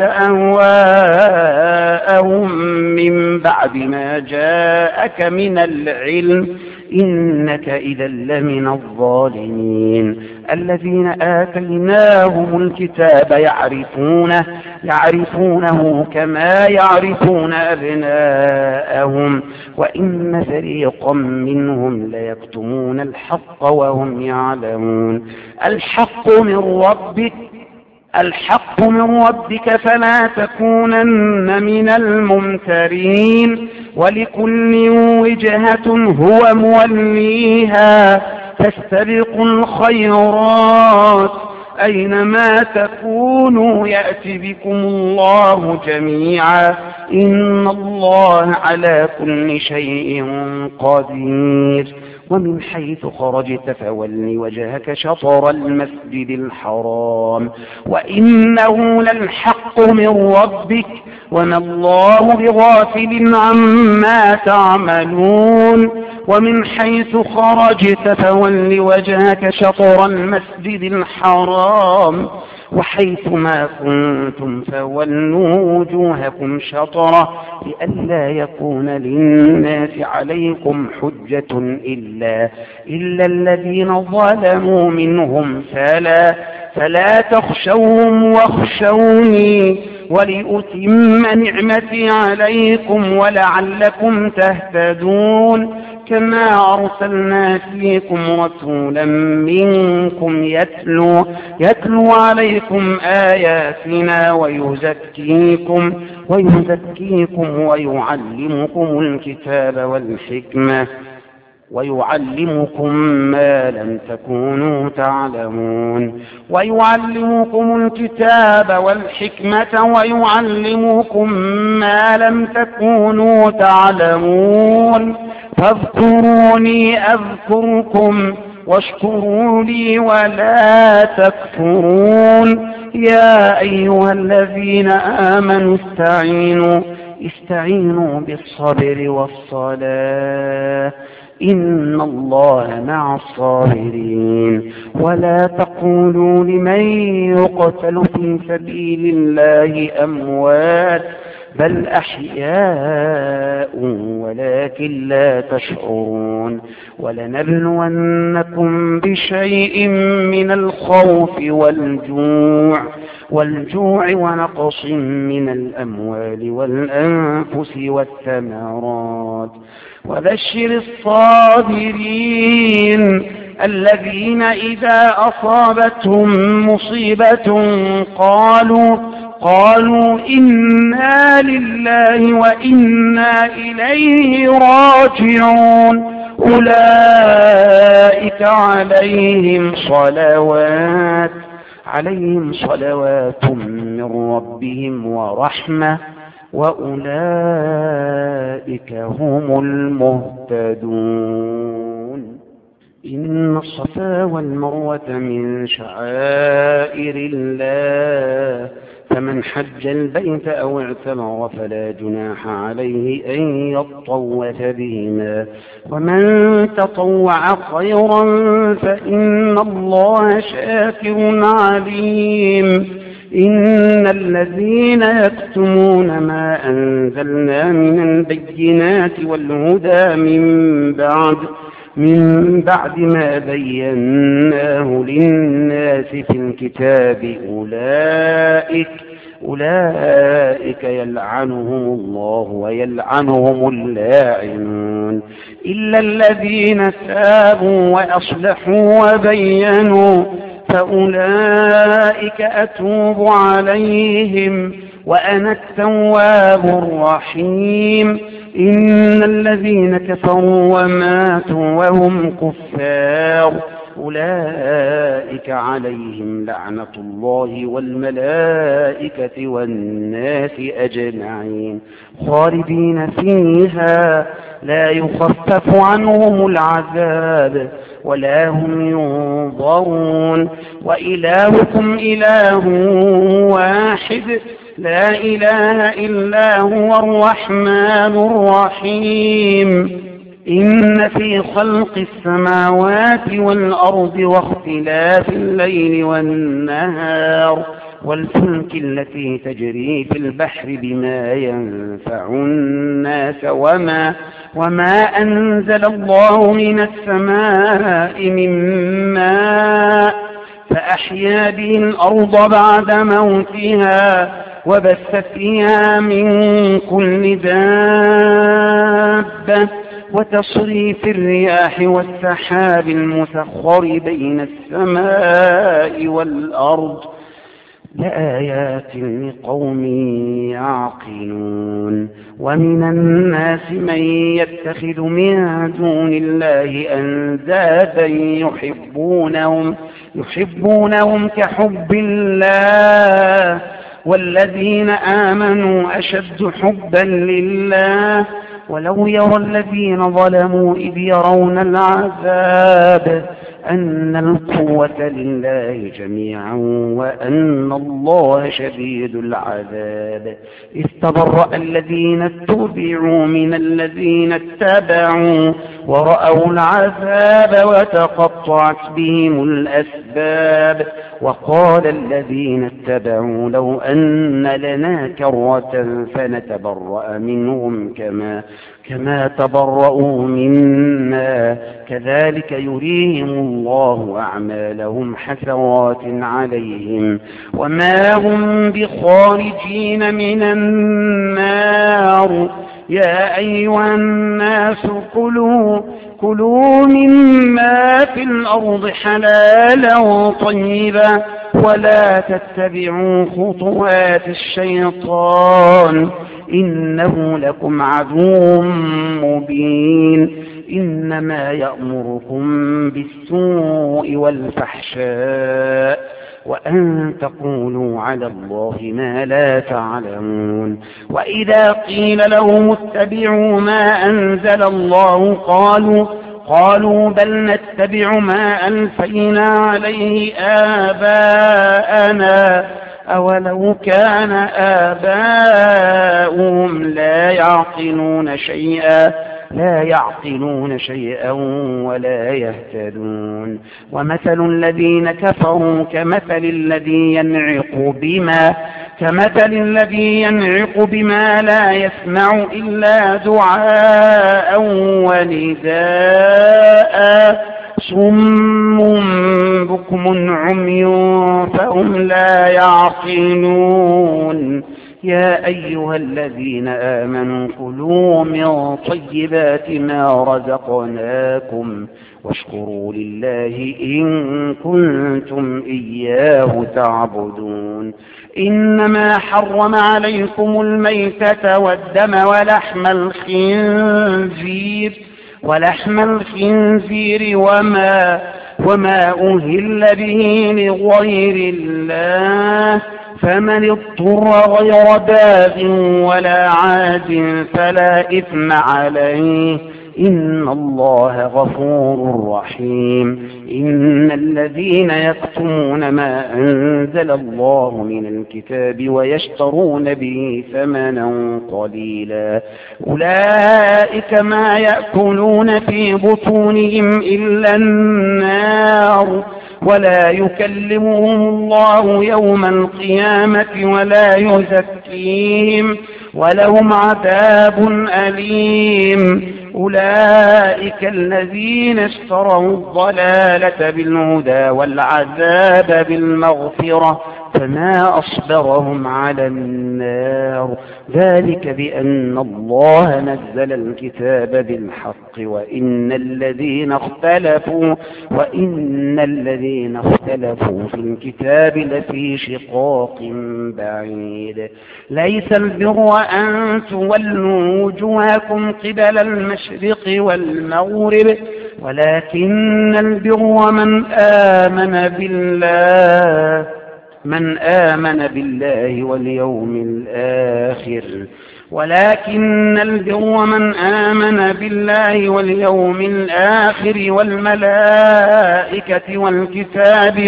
أهواءهم من بعد ما جاءك من العلم إنك إذا لمن الظالمين الذين آتيناهم الكتاب يعرفونه يعرفونه كما يعرفون أبناءهم وإن فريقا منهم ليكتمون الحق وهم يعلمون الحق من ربك الحق من ربك فلا تكونن من الممترين ولكل وجهة هو موليها فاستبقوا الخيرات أينما تكونوا يأتي بكم الله جميعا إن الله على كل شيء قدير ومن حيث خرجت فول وجهك شطر المسجد الحرام وإنه للحق من ربك وما الله بغافل عما تعملون ومن حيث خرجت فول وجهك شطر المسجد الحرام وحيث ما كنتم فولوا وجوهكم شطرة لئلا يكون للناس عليكم حجة إلا, إلا الذين ظلموا منهم فلا, فلا تخشوهم واخشوني ولأتم نعمتي عليكم ولعلكم تهتدون كما أرسلنا فيكم رسولا منكم يتلو, يتلو عليكم آياتنا ويزكيكم, ويزكيكم ويعلمكم الكتاب والحكمة ويعلمكم ما لم تكونوا تعلمون ويعلمكم الكتاب والحكمة ويعلمكم ما لم تكونوا تعلمون فاذكروني أذكركم واشكروا لي ولا تكفرون يا أيها الذين آمنوا استعينوا استعينوا بالصبر والصلاة إن الله مع الصابرين ولا تقولوا لمن يقتل في سبيل الله أموات بل أحياء ولكن لا تشعرون ولنبلونكم بشيء من الخوف والجوع والجوع ونقص من الأموال والأنفس والثمرات وبشر الصابرين الذين إذا أصابتهم مصيبة قالوا قالوا إنا لله وإنا إليه راجعون أولئك عليهم صلوات عليهم صلوات من ربهم ورحمة وأولئك هم المهتدون إن الصفا والمروة من شعائر الله فمن حج البيت أو اعتمر فلا جناح عليه أن يطوف بهما ومن تطوع خيرا فإن الله شاكر عليم إن الذين يكتمون ما أنزلنا من البينات والهدى من بعد من بعد ما بيناه للناس في الكتاب أولئك أولئك يلعنهم الله ويلعنهم اللاعنون إلا الذين تابوا وأصلحوا وبينوا فأولئك أتوب عليهم وأنا التواب الرحيم إن الذين كفروا وماتوا وهم كفار أولئك عليهم لعنة الله والملائكة والناس أجمعين خالدين فيها لا يخفف عنهم العذاب ولا هم ينظرون وإلهكم إله واحد لا إله إلا هو الرحمن الرحيم إن في خلق السماوات والأرض واختلاف الليل والنهار والفلك التي تجري في البحر بما ينفع الناس وما, وما أنزل الله من السماء من ماء فأحيا به الأرض بعد موتها وبث فيها من كل دابة وتصريف الرياح والسحاب المسخر بين السماء والأرض لآيات لقوم يعقلون ومن الناس من يتخذ من دون الله أندادا يحبونهم, يحبونهم كحب الله والذين آمنوا أشد حبا لله ولو يرى الذين ظلموا إذ يرون العذاب أن القوة لله جميعا وأن الله شديد العذاب إذ تبرأ الذين اتبعوا من الذين اتبعوا ورأوا العذاب وتقطعت بهم الأسباب وقال الذين اتبعوا لو أن لنا كرة فنتبرأ منهم كما كما تبرؤوا منا كذلك يريهم الله أعمالهم حسرات عليهم وما هم بخارجين من النار يا أيها الناس كلوا كلوا مما في الأرض حلالا طيبا ولا تتبعوا خطوات الشيطان إنه لكم عدو مبين إنما يأمركم بالسوء والفحشاء وأن تقولوا على الله ما لا تعلمون وإذا قيل لهم اتبعوا ما أنزل الله قالوا قالوا بل نتبع ما ألفينا عليه آباءنا أولو كان آباؤهم لا يعقلون شيئا لا يعقلون شيئا ولا يهتدون ومثل الذين كفروا كمثل الذي ينعق بما كمثل الذي ينعق بما لا يسمع إلا دعاء ونداء صم بكم عمي فهم لا يعقلون يا أيها الذين آمنوا كلوا من طيبات ما رزقناكم واشكروا لله إن كنتم إياه تعبدون إنما حرم عليكم الميتة والدم ولحم الخنزير ولحم الخنزير وما وما أهل به لغير الله فمن اضطر غير باغ ولا عاد فلا إثم عليه إن الله غفور رحيم إن الذين يكتمون ما أنزل الله من الكتاب ويشترون به ثمنا قليلا أولئك ما يأكلون في بطونهم إلا النار ولا يكلمهم الله يوم القيامة ولا يزكيهم ولهم عذاب أليم أولئك الذين اشتروا الضلالة بالهدى والعذاب بالمغفرة فما أصبرهم على النار ذلك بأن الله نزل الكتاب بالحق وإن الذين اختلفوا وإن الذين اختلفوا في الكتاب لفي شقاق بعيد ليس البر أن تولوا وجوهكم قبل المشرق والمغرب ولكن البر من آمن بالله من آمن بالله واليوم الآخر ولكن البر من آمن بالله واليوم الآخر والملائكة والكتاب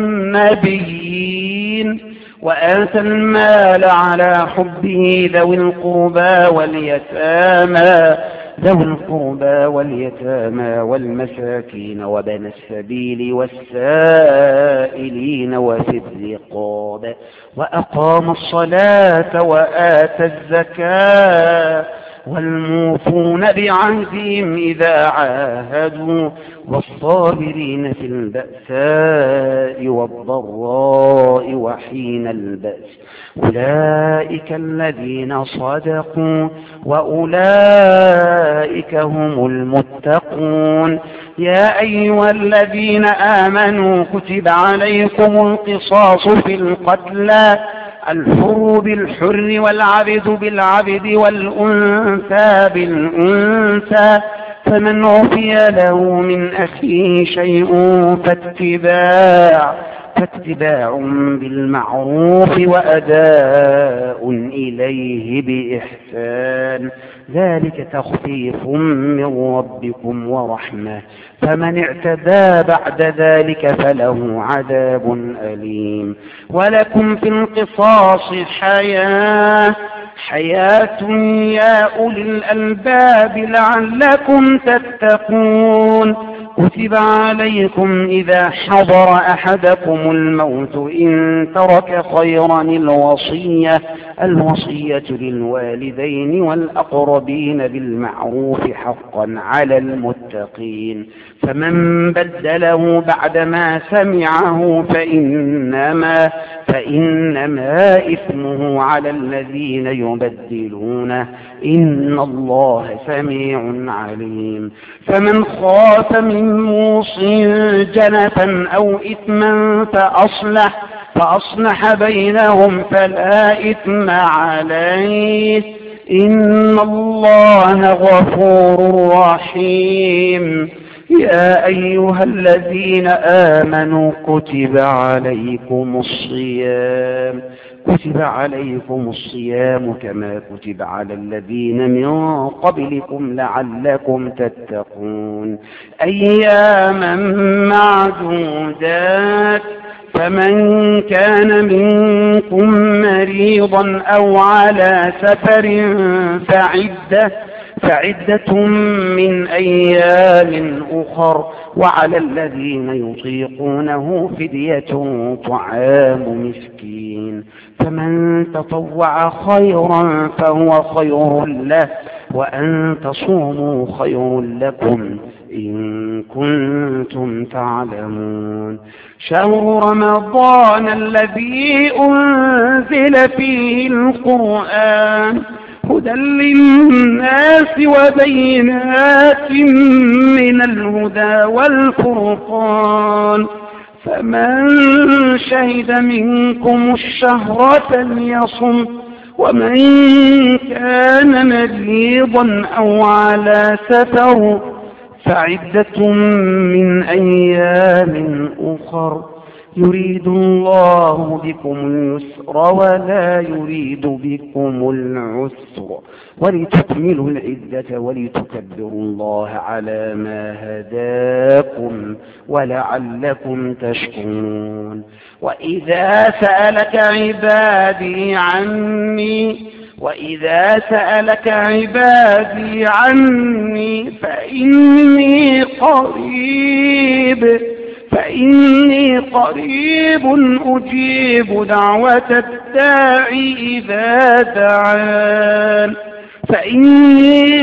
والنبيين وآتى المال على حبه ذوي القربى واليتامى ذوي القربى واليتامى والمساكين وبن السبيل والسائلين وفي الرقاب وأقام الصلاة وآتى الزكاة والموفون بعهدهم إذا عاهدوا والصابرين في البأساء والضراء وحين البأس أولئك الذين صدقوا وأولئك هم المتقون يا أيها الذين آمنوا كتب عليكم القصاص في القتلى الحر بالحر والعبد بالعبد والأنثى بالأنثى فمن عفي له من أخيه شيء فاتباع فاتباع بالمعروف وأداء إليه بإحسان ذلك تخفيف من ربكم ورحمة فمن اعتدى بعد ذلك فله عذاب أليم ولكم في القصاص حياة حياة يا أولي الألباب لعلكم تتقون كتب عليكم إذا حضر أحدكم الموت إن ترك خيرا الوصية الوصية للوالدين والأقربين بالمعروف حقا على المتقين فمن بدله بعدما سمعه فإنما فإنما إثمه على الذين يبدلونه إن الله سميع عليم فمن خاف من موص جنفا أو إثما فأصلح فأصلح بينهم فلا إثم عليه إن الله غفور رحيم يا أيها الذين آمنوا كتب عليكم الصيام كتب عليكم الصيام كما كتب على الذين من قبلكم لعلكم تتقون أياما معدودات فمن كان منكم مريضا أو على سفر فعدة فعدة من أيام أخر وعلى الذين يطيقونه فدية طعام مسكين فمن تطوع خيرا فهو خير له وأن تصوموا خير لكم إن كنتم تعلمون شهر رمضان الذي أنزل فيه القرآن هدى للناس وبينات من الهدى والفرقان فمن شهد منكم الشهر فليصم ومن كان مريضا أو على سفر فعدة من أيام أخر يريد الله بكم اليسر ولا يريد بكم العسر ولتكملوا العدة ولتكبروا الله على ما هداكم ولعلكم تشكرون وإذا سألك عبادي عني وإذا سألك عبادي عني فإني قريب فإني قريب أجيب دعوة الداعي إذا دعان فإني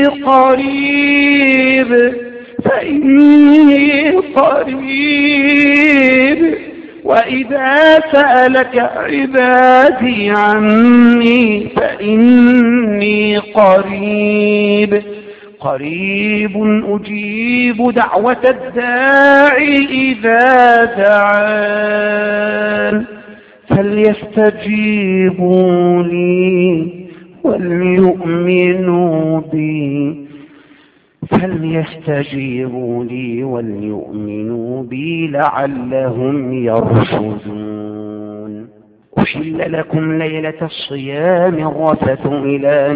قريب فإني قريب وإذا سألك عبادي عني فإني قريب قريب أجيب دعوة الداعي إذا دعان فليستجيبوا لي وليؤمنوا بي فليستجيبوا لي وليؤمنوا بي لعلهم يرشدون. أحل لكم ليلة الصيام الرفث إلى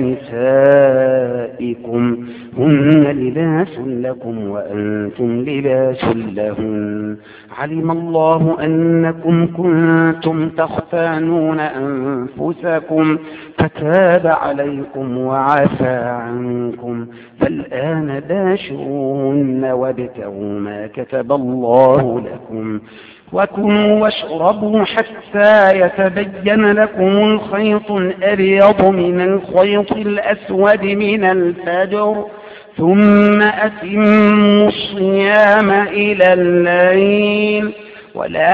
نسائكم هن لباس لكم وأنتم لباس لهن علم الله أنكم كنتم تختانون أنفسكم فتاب عليكم وعفى عنكم فالآن باشروهن وابتغوا ما كتب الله لكم وكلوا واشربوا حتى يتبين لكم الخيط الأبيض من الخيط الأسود من الفجر ثم أتموا الصيام إلى الليل ولا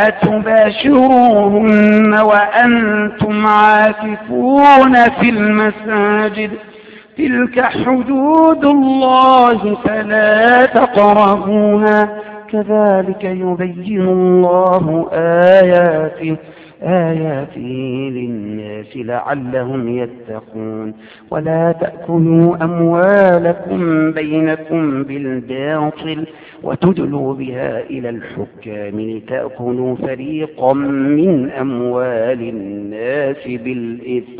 تباشروهن وأنتم عاكفون في المساجد تلك حدود الله فلا تقربوها كذلك يبين الله آياته آياته للناس لعلهم يتقون. ولا تأكلوا أموالكم بينكم بالباطل وتدلوا بها إلى الحكام لتأكلوا فريقا من أموال الناس بالإثم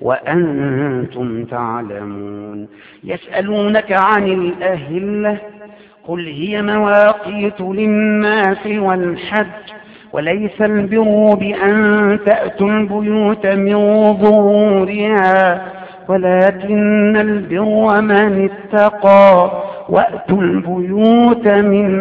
وأنتم تعلمون. يسألونك عن الأهلة قل هي مواقيت للناس والحج وليس البر بأن تأتوا البيوت من ظهورها ولكن البر من اتقى وأتوا البيوت من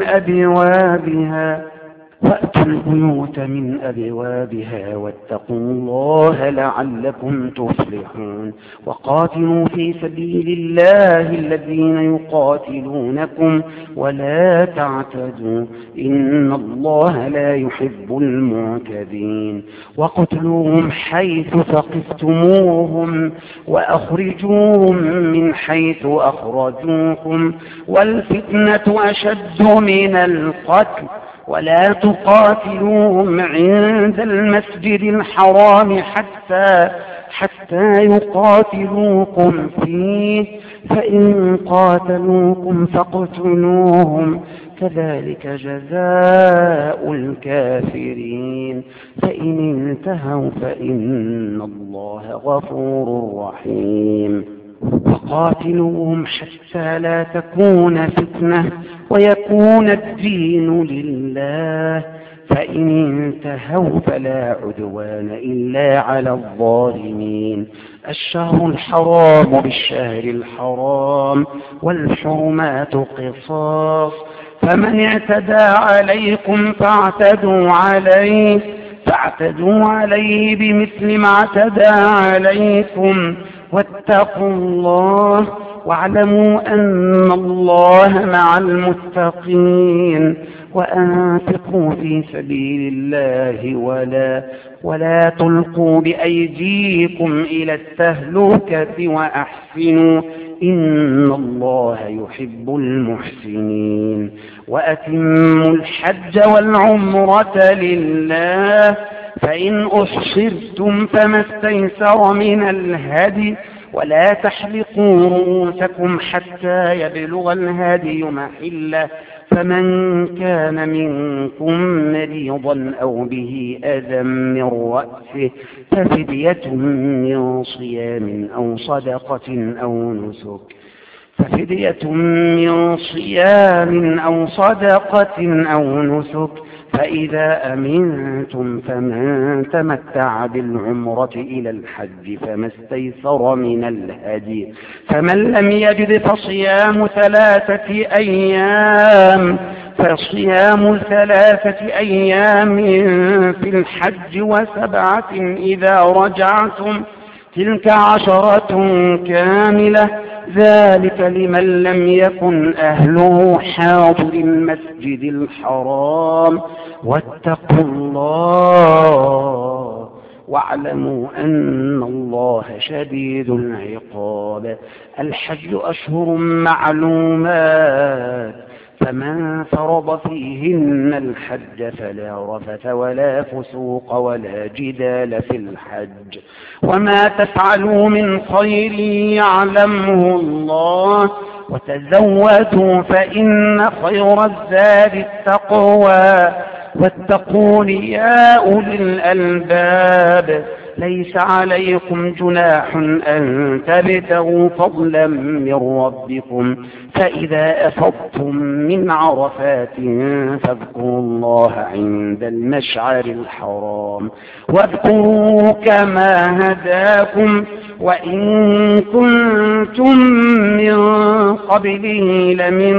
أبوابها وأتوا البيوت من أبوابها واتقوا الله لعلكم تفلحون. وقاتلوا في سبيل الله الذين يقاتلونكم ولا تعتدوا إن الله لا يحب المعتدين. وقتلوهم حيث ثقفتموهم وأخرجوهم من حيث أخرجوكم والفتنة أشد من القتل ولا تقاتلوهم عند المسجد الحرام حتى حتى يقاتلوكم فيه فإن قاتلوكم فاقتلوهم كذلك جزاء الكافرين فإن انتهوا فإن الله غفور رحيم. وقاتلوهم حتى لا تكون فتنة ويكون الدين لله فإن انتهوا فلا عدوان إلا على الظالمين. الشهر الحرام بالشهر الحرام والحرمات قصاص فمن اعتدى عليكم فاعتدوا عليه فاعتدوا عليه بمثل ما اعتدى عليكم واتقوا الله واعلموا أن الله مع المتقين. وأنفقوا في سبيل الله ولا ولا تلقوا بأيديكم إلى التهلكة وأحسنوا إن الله يحب المحسنين. وأتموا الحج والعمرة لله فإن أحصرتم فما استيسر من الهدي ولا تحلقوا رؤوسكم حتى يبلغ الهدي محله فمن كان منكم مريضا أو به أذى من رأسه ففدية من صيام أو صدقة أو نسك ففدية من صيام أو صدقة أو نسك فإذا أمنتم فمن تمتع بالعمرة إلى الحج فما استيسر من الهدي فمن لم يجد فصيام ثلاثة أيام فصيام ثلاثة أيام في الحج وسبعة إذا رجعتم تلك عشرة كاملة ذلك لمن لم يكن أهله حاضر المسجد الحرام. واتقوا الله واعلموا أن الله شديد العقاب. الحج أشهر معلومات، فمن فرض فيهن الحج فلا رفث ولا فسوق ولا جدال في الحج. وما تفعلوا من خير يعلمه الله، وتزودوا فإن خير الزاد التقوى، واتقون يا أولي الألباب. ليس عليكم جناح أن تبتغوا فضلا من ربكم، فإذا أفضتم من عرفات فاذكروا الله عند المشعر الحرام، واذكروا كما هداكم وإن كنتم من قبله لمن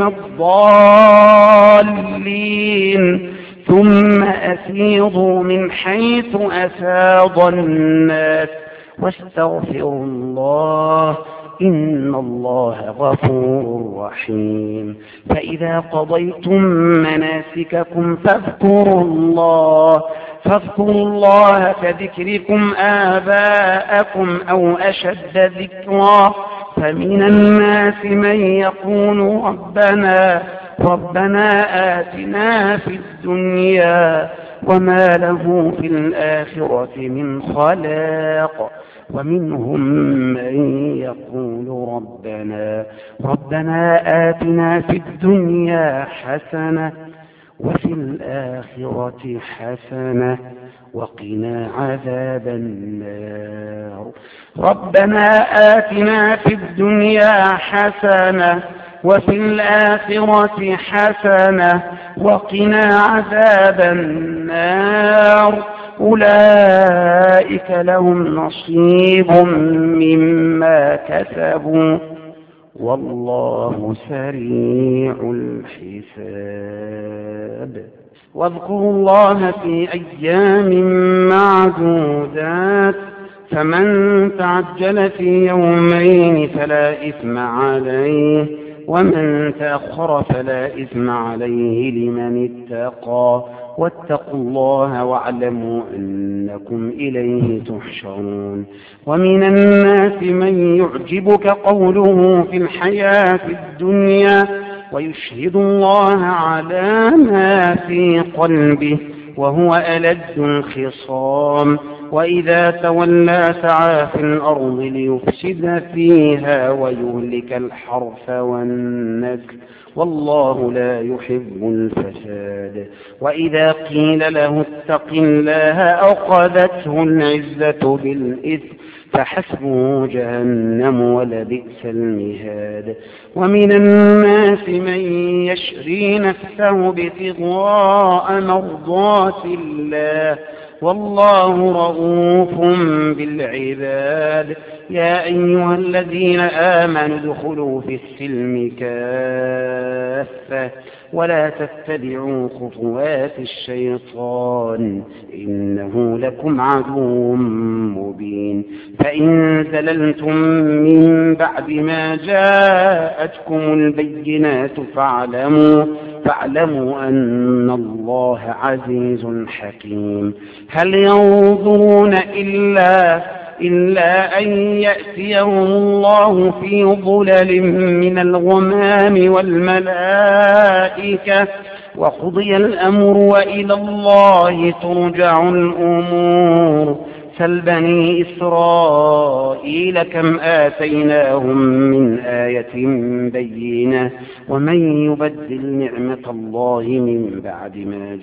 الضالين. ثم أفيضوا من حيث أفاض الناس واستغفروا الله إن الله غفور رحيم. فإذا قضيتم مناسككم فاذكروا الله فاذكروا الله كذكركم آباءكم أو أشد ذكرا. فمن الناس من يقول ربنا ربنا آتنا في الدنيا وما له في الآخرة من خلاق. ومنهم من يقول ربنا ربنا آتنا في الدنيا حسنة وفي الآخرة حسنة وقنا عذاب النار. ربنا آتنا في الدنيا حسنة وفي الآخرة حسنة وقنا عذاب النار. أولئك لهم نصيب مما كسبوا والله سريع الحساب. واذكروا الله في أيام معدودات، فمن تعجل في يومين فلا إثم عليه، ومن تأخر فلا إثم عليه لمن اتقى. واتقوا الله واعلموا أنكم إليه تحشرون. ومن الناس من يعجبك قوله في الحياة الدنيا ويشهد الله على ما في قلبه وهو ألد الخصام. وإذا تولى سعى في الأرض ليفسد فيها ويهلك الحرث والنسل والله لا يحب الفساد. وإذا قيل له اتق الله أخذته العزة بالإثم فحسبه جهنم ولبئس المهاد. ومن الناس من يشري نفسه ابتغاء مرضات الله والله رؤوف بالعباد. يا أيها الذين آمنوا ادخلوا في السلم كافة ولا تتبعوا خطوات الشيطان إنه لكم عدو مبين. فإن زللتم من بعد ما جاءتكم البينات فاعلموا فاعلموا أن الله عزيز حكيم. هل ينظرون إلا إلا أن يأتيهم الله في ظلل من الغمام والملائكة وقضي الأمر وإلى الله ترجع الأمور. سل بني إسرائيل كم آتيناهم من آية بينة ومن يبدل نعمة الله من بعد ما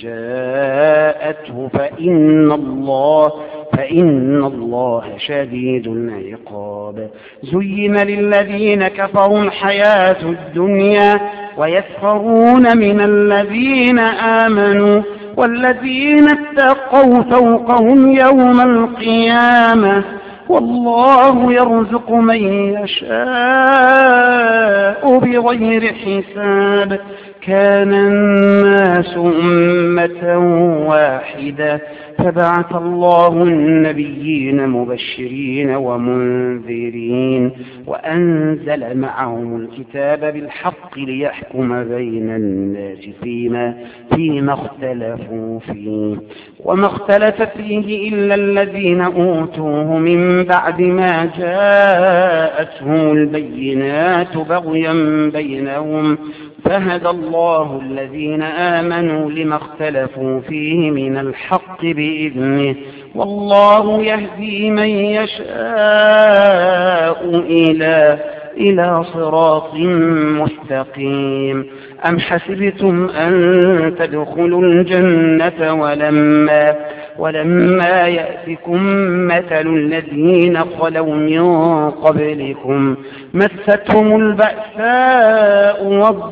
جاءته فإن الله فإن الله شديد العقاب. زين للذين كفروا الحياة الدنيا ويسخرون من الذين آمنوا والذين اتقوا فوقهم يوم القيامة والله يرزق من يشاء بغير حساب. كان الناس أمة واحدة فبعث الله النبيين مبشرين ومنذرين وأنزل معهم الكتاب بالحق ليحكم بين الناس فيما, فيما اختلفوا فيه وما اختلف فيه إلا الذين أوتوه من بعد ما جاءتهم البينات بغيا بينهم فهدى الله الذين آمنوا لما اختلفوا فيه من الحق بإذنه والله يهدي من يشاء إلى إلى صراط مستقيم. أم حسبتم أن تدخلوا الجنة ولما ولما يأتكم مثل الذين خلوا من قبلكم مستهم البأساء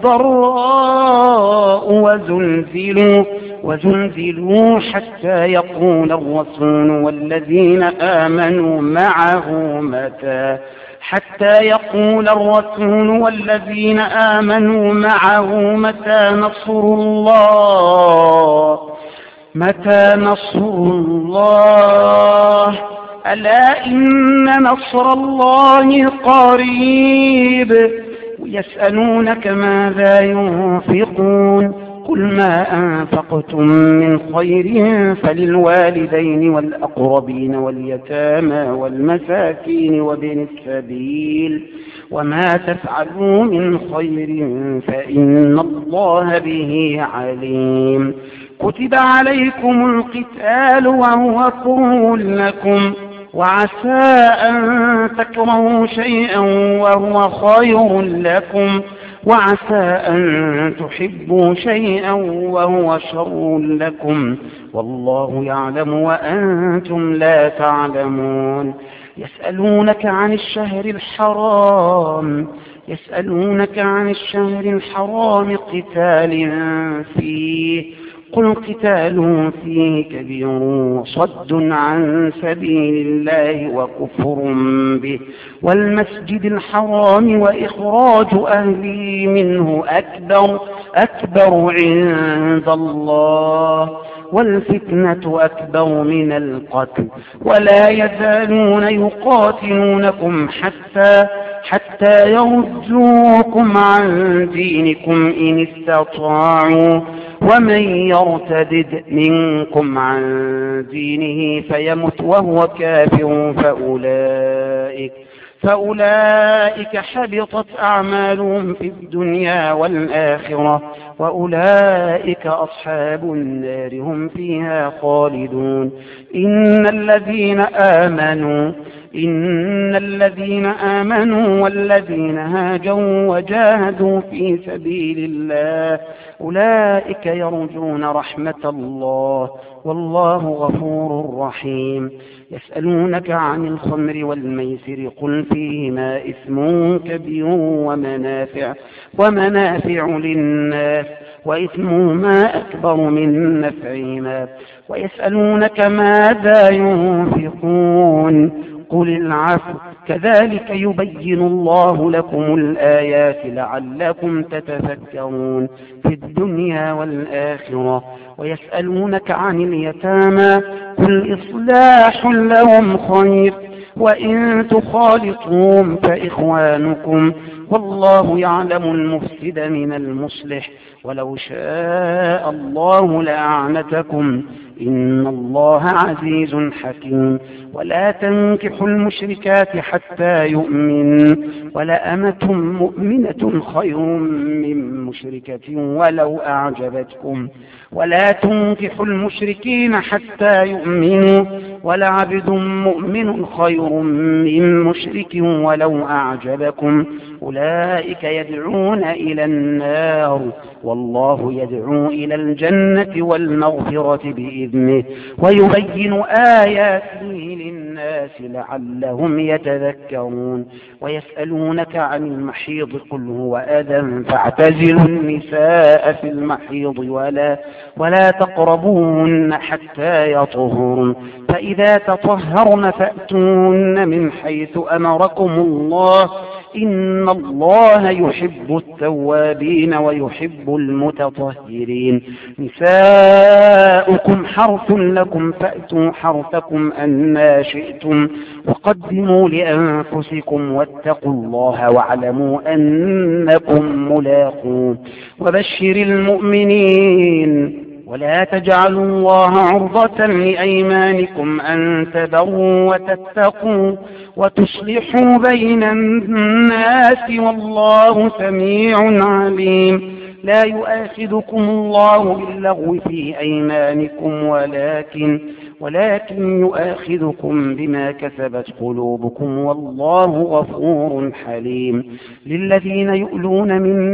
والضراء وزلزلوا وزلزلوا حتى يقول الرسول والذين آمنوا معه متى حتى يقول الرسول والذين آمنوا معه متى نصر الله متى نصر الله ألا إن نصر الله قريب. يسألونك ماذا ينفقون قل ما أنفقتم من خير فللوالدين والأقربين واليتامى والمساكين وابن السبيل وما تفعلوا من خير فإن الله به عليم. كتب عليكم القتال وهو كره لكم وعسى أن تكرهوا شيئا وهو خير لكم وعسى أن تحبوا شيئا وهو شر لكم والله يعلم وأنتم لا تعلمون. يسألونك عن الشهر الحرام يسألونك عن الشهر الحرام قتال فيه قل قتال فيه كبير وصد عن سبيل الله وكفر به والمسجد الحرام وإخراج أهله منه أكبر, أكبر عند الله والفتنة أكبر من القتل ولا يزالون يقاتلونكم حتى حتى يردوكم عن دينكم إن استطاعوا ومن يرتدد منكم عن دينه فيمت وهو كافر فأولئك فأولئك حبطت أعمالهم في الدنيا والآخرة وأولئك أصحاب النار هم فيها خالدون. إن الذين آمنوا إن الذين آمنوا والذين هاجروا وجاهدوا في سبيل الله أولئك يرجون رحمة الله والله غفور رحيم. يسألونك عن الخمر والميسر قل فيهما إثم كبير ومنافع, ومنافع للناس وإثمهما أكبر من نفعهما ويسألونك ماذا ينفقون قل العفو كذلك يبين الله لكم الآيات لعلكم تتفكرون في الدنيا والآخرة. ويسألونك عن اليتامى قل إصلاح لهم خير وإن تخالطوهم فإخوانكم والله يعلم المفسد من المصلح ولو شاء الله لأعنتكم إن الله عزيز حكيم. ولا تنكحوا المشركات حتى يؤمنوا ولأمة مؤمنة خير من مشركة ولو أعجبتكم ولا تنكحوا المشركين حتى يؤمنوا ولعبد مؤمن خير من مشرك ولو أعجبكم أولئك يدعون إلى النار والله يدعو إلى الجنة والمغفرة بإذنه ويبين آياته للناس لعلهم يتذكرون. ويسألونك عن المحيض قل هو أذى فاعتزلوا النساء في المحيض ولا, ولا تقربوهن حتى يطهرن فإذا تطهرن فأتوهن من حيث أمركم الله إن الله يحب التوابين ويحب المتطهرين. نساؤكم حرث لكم فأتوا حرثكم أنى شئتم وقدموا لأنفسكم واتقوا الله واعلموا أنكم ملاقوه وبشر المؤمنين. ولا تجعلوا الله عرضة لأيمانكم أن تبروا وتتقوا وتصلحوا بين الناس والله سميع عليم. لا يؤاخذكم الله باللغو في أيمانكم ولكن ولكن يؤاخذكم بما كسبت قلوبكم والله غفور حليم. للذين يؤلون من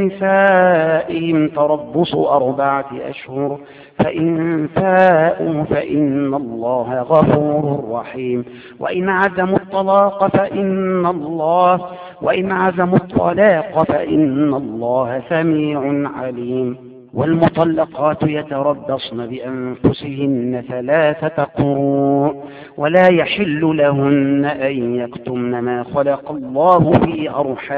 نسائهم تربص أربعة أشهر فإن فاءوا فإن الله غفور رحيم. وإن عزموا الطلاق فإن الله وإن عزموا الطلاق فإن الله سميع عليم. والمطلقات يتربصن بأنفسهن ثلاثة قروء ولا يحل لهن أن يكتمن ما خلق الله في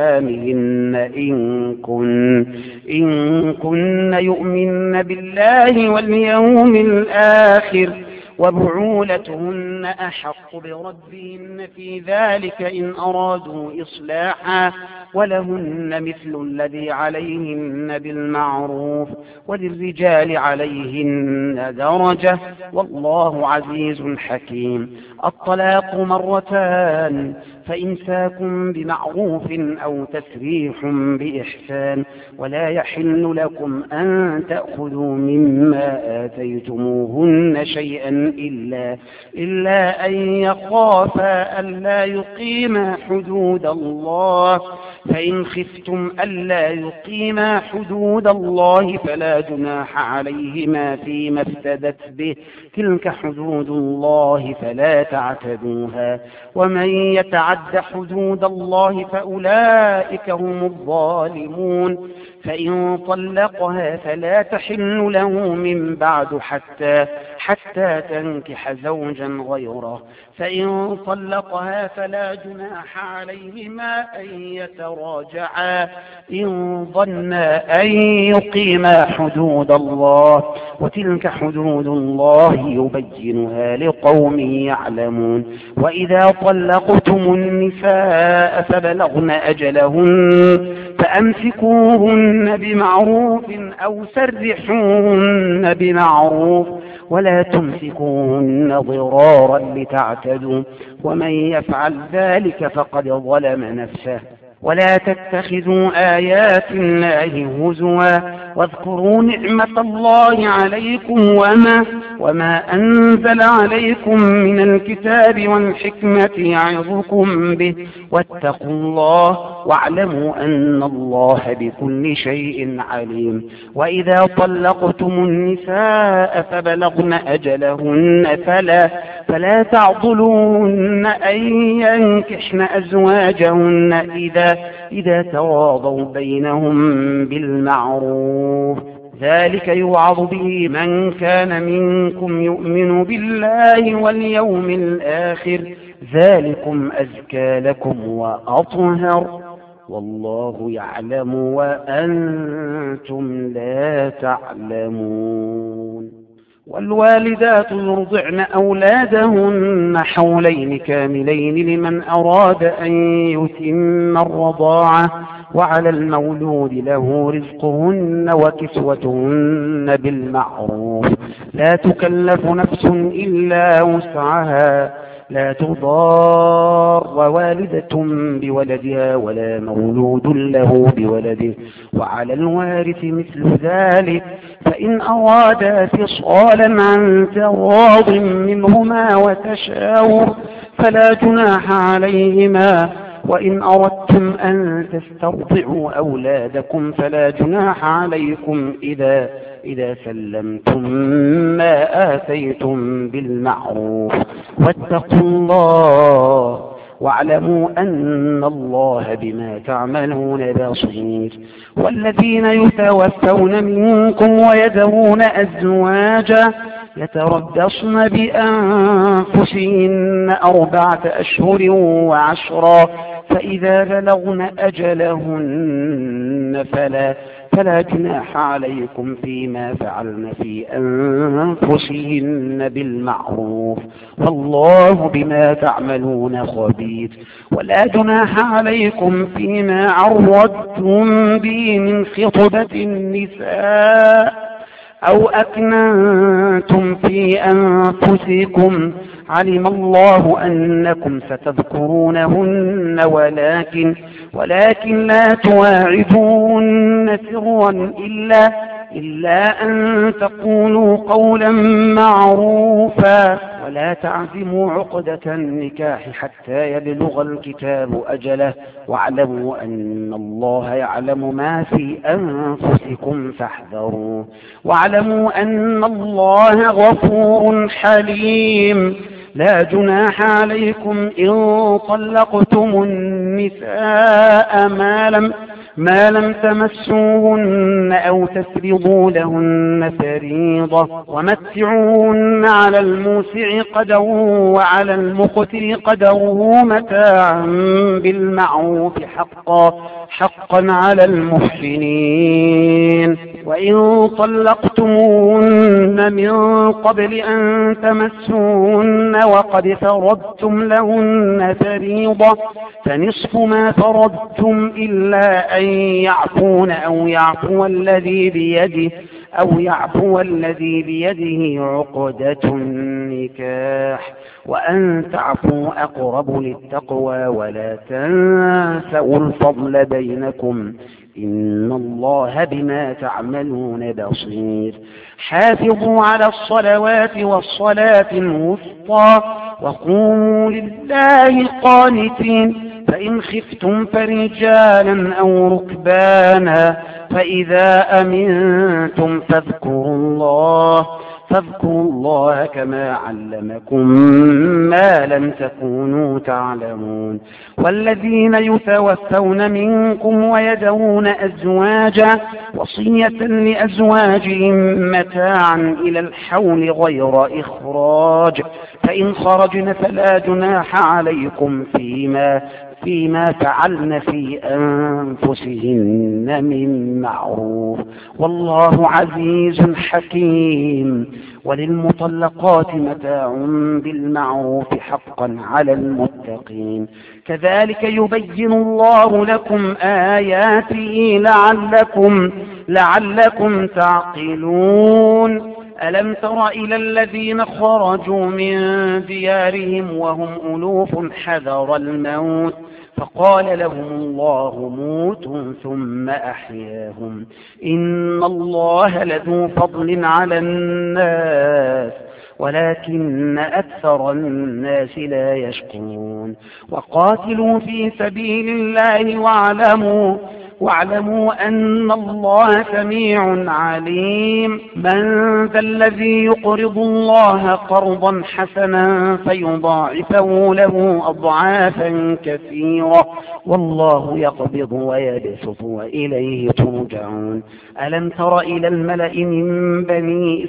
أرحامهن إن كن إن كن يؤمن بالله واليوم الآخر وبعولتهن أحق بردهن في ذلك إن أرادوا إصلاحا ولهن مثل الذي عليهن بالمعروف وللرجال عليهن درجة والله عزيز حكيم. الطلاق مرتان فإمساكم بمعروف أو تسريح بإحسان ولا يحل لكم أن تأخذوا مما آتيتموهن شيئا إلا, إلا أن يخافا ألا يقيما حدود الله فإن خفتم ألا يقيما حدود الله فلا جناح عليهما فيما افتدت به تلك حدود الله فلا تعتدوها ومن يتعد حدود الله فأولئك هم الظالمون. فإن طلقها فلا تحل له من بعد حتى حتى تنكح زوجا غيره فإن طلقها فلا جناح عليهما أن يتراجعا إن ظنا أن يقيما حدود الله وتلك حدود الله يبينها لقوم يعلمون. وإذا طلقتم النساء فبلغن أجلهن فأمسكوهن بمعروف أو سرحوهن بمعروف ولا تمسكوهن ضرارا لتعتدوا ومن يفعل ذلك فقد ظلم نفسه. ولا تتخذوا آيات الله هزوا واذكروا نعمة الله عليكم وما, وما أنزل عليكم من الكتاب والحكمة يعظكم به واتقوا الله واعلموا أن الله بكل شيء عليم. وإذا طلقتم النساء فبلغن أجلهن فلا, فلا تعضلوهن أن ينكحن أزواجهن إذا, إذا تراضوا بينهم بالمعروف ذلك يوعظ به من كان منكم يؤمن بالله واليوم الآخر ذلكم أزكى لكم وأطهر والله يعلم وأنتم لا تعلمون. والوالدات يرضعن أولادهن حولين كاملين لمن أراد أن يتم الرضاعة وعلى المولود له رزقهن وكسوتهن بالمعروف لا تكلف نفس إلا وسعها لا تضار والدة بولدها ولا مولود له بولده وعلى الوارث مثل ذلك فإن أرادا فصالا عن تراض منهما وتشاور فلا جناح عليهما. وإن أردتم أن تسترضعوا أولادكم فلا جناح عليكم إذا, إذا سلمتم ما آتيتم بالمعروف واتقوا الله واعلموا أن الله بما تعملون بصير. والذين يتوفون منكم ويذرون أزواجا يتربصن بأنفسهن أربعة أشهر وعشرا فإذا بلغن أجلهن فلا فلا جناح عليكم فيما فعلن في أنفسهن بالمعروف والله بما تعملون خبير. ولا جناح عليكم فيما عرضتم به من خطبة النساء أو أكننتم في أنفسكم علم الله أنكم ستذكرونهن ولكن ولكن لا تواعدون سرا إلا إلا أن تقولوا قولا معروفا ولا تعزموا عقدة النكاح حتى يبلغ الكتاب أجله واعلموا أن الله يعلم ما في أنفسكم فاحذروا واعلموا أن الله غفور حليم. لا جناح عليكم إن طلقتم النساء ما لم ما لم تمسوهن أو تفرضوا لهن فريضة ومتعوهن على الموسع قدره وعلى المقتر قدره متاعا بالمعروف حقا حقا على المحسنين. وإن طلقتموهن من قبل أن تمسوهن وقد فرضتم لهن فريضة فنصف ما فرضتم إلا أن يعفون أو يعفو الذي بيده أو يعفو الذي بيده عقدة النكاح وأن تعفوا أقرب للتقوى ولا تنسوا الفضل بينكم إن الله بما تعملون بصير. حافظوا على الصلوات والصلاة الوسطى وقوموا لله قانتين فإن خفتم فرجالا أو ركبانا فإذا أمنتم فاذكروا الله فاذكروا الله كما علمكم ما لم تكونوا تعلمون. والذين يتوفون منكم ويذرون أزواجا وصية لأزواجهم متاعا إلى الحول غير إخراج فإن خرجن فلا جناح عليكم فيما فيما فعلن في أنفسهن من معروف والله عزيز حكيم. وللمطلقات متاع بالمعروف حقا على المتقين كذلك يبين الله لكم آياته لعلكم لعلكم تعقلون. ألم تر إلى الذين خرجوا من ديارهم وهم ألوف حذر الموت فقال لهم الله موتوا ثم أحياهم إن الله لذو فضل على الناس ولكن أكثر الناس لا يشكرون. وقاتلوا في سبيل الله واعلموا واعلموا أن الله سميع عليم. من ذا الذي يقرض الله قرضا حسنا فيضاعفه له أضعافا كثيرة والله يقبض ويبسط وإليه ترجعون. ألم تر إلى الملأ من بني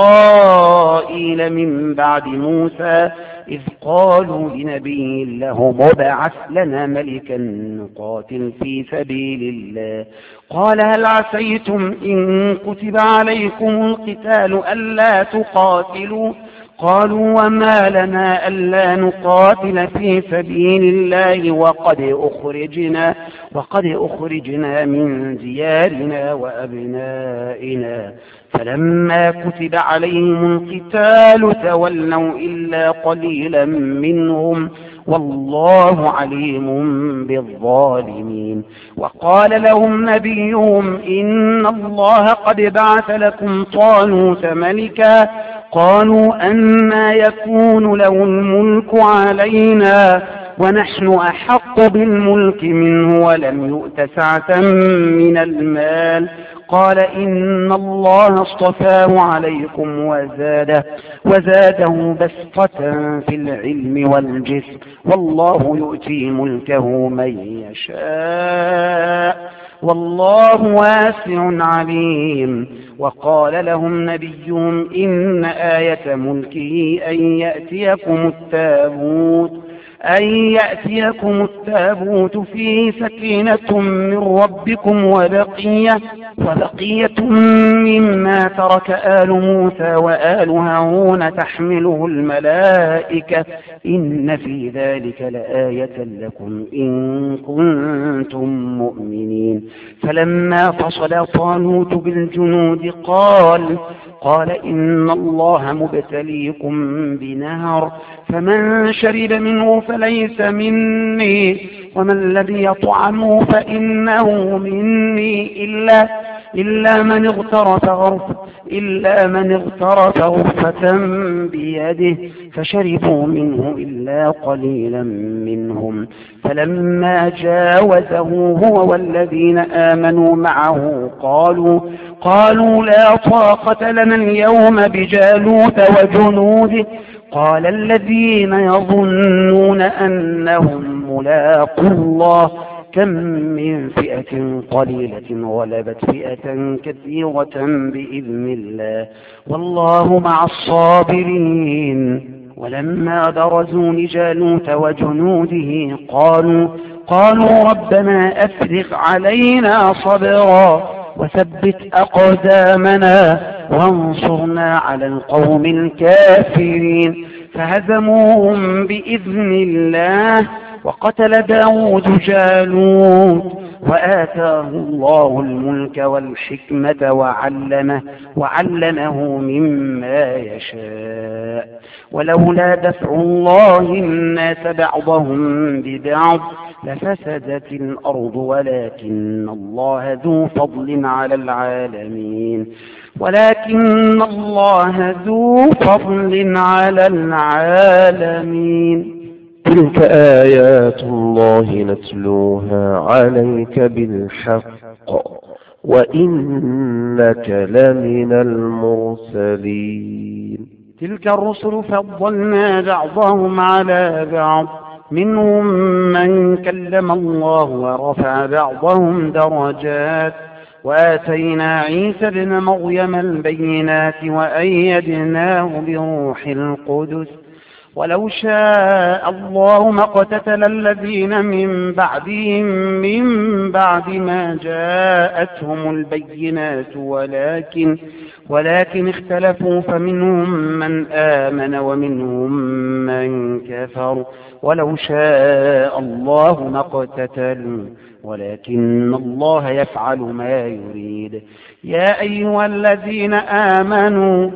إسرائيل من بعد موسى إذ قالوا لنبي له مبعث لنا ملكا نقاتل في سبيل الله قال هل عسيتم إن كتب عليكم القتال ألا تقاتلوا قالوا وما لنا ألا نقاتل في سبيل الله وقد أخرجنا وقد أخرجنا من ديارنا وأبنائنا فلما كتب عليهم القتال تولوا إلا قليلا منهم والله عليم بالظالمين. وقال لهم نبيهم إن الله قد بعث لكم طالوت ملكا قالوا أنى يكون له الملك علينا ونحن أحق بالملك منه ولم يؤت سعة من المال قال إن الله اصطفاه عليكم وزاده, وزاده بسطة في العلم والجسم والله يؤتي ملكه من يشاء والله واسع عليم. وقال لهم نبيهم إن آية ملكه أن يأتيكم التابوت أن يأتيكم التابوت فيه سكينة من ربكم وبقية, وبقية مما ترك آل موسى وآل هارون تحمله الملائكة إن في ذلك لآية لكم إن كنتم مؤمنين. فلما فصل طالوت بالجنود قال قال إن الله مبتليكم بنهر فمن شرب منه فليس مني ومن لم يطعمه فإنه مني إلا إلا من اغترف غرفة إلا من اغترف غرفة بيده فشربوا منه إلا قليلا منهم. فلما جاوزه هو والذين آمنوا معه قالوا قالوا لا طاقة لنا اليوم بجالوت وجنوده. قال الذين يظنون أنهم ملاقو الله كم من فئة قليلة غلبت فئة كثيرة بإذن الله والله مع الصابرين. ولما برزوا لجالوت وجنوده قالوا قالوا ربنا أفرغ علينا صبرا وثبت أقدامنا وانصرنا على القوم الكافرين. فهزموهم بإذن الله وقتل داود جالوت وآتاه الله الملك والحكمة وعلمه, وعلمه مما يشاء. ولولا دفع الله الناس بعضهم ببعض لفسدت الأرض ولكن الله ذو فضل على العالمين ولكن الله ذو فضل على العالمين. تلك آيات الله نتلوها عليك بالحق وإنك لمن المرسلين. تلك الرسل فضلنا بعضهم على بعض منهم من كلم الله ورفع بعضهم درجات وآتينا عيسى ابن مريم البينات وأيدناه بروح القدس. ولو شاء الله ما اقتتل الذين من بعدهم من بعد ما جاءتهم البينات ولكن ولكن اختلفوا فمنهم من آمن ومنهم من كفر. ولو شاء الله ما اقتتلوا ولكن الله يفعل ما يريد. يا أيها الذين آمنوا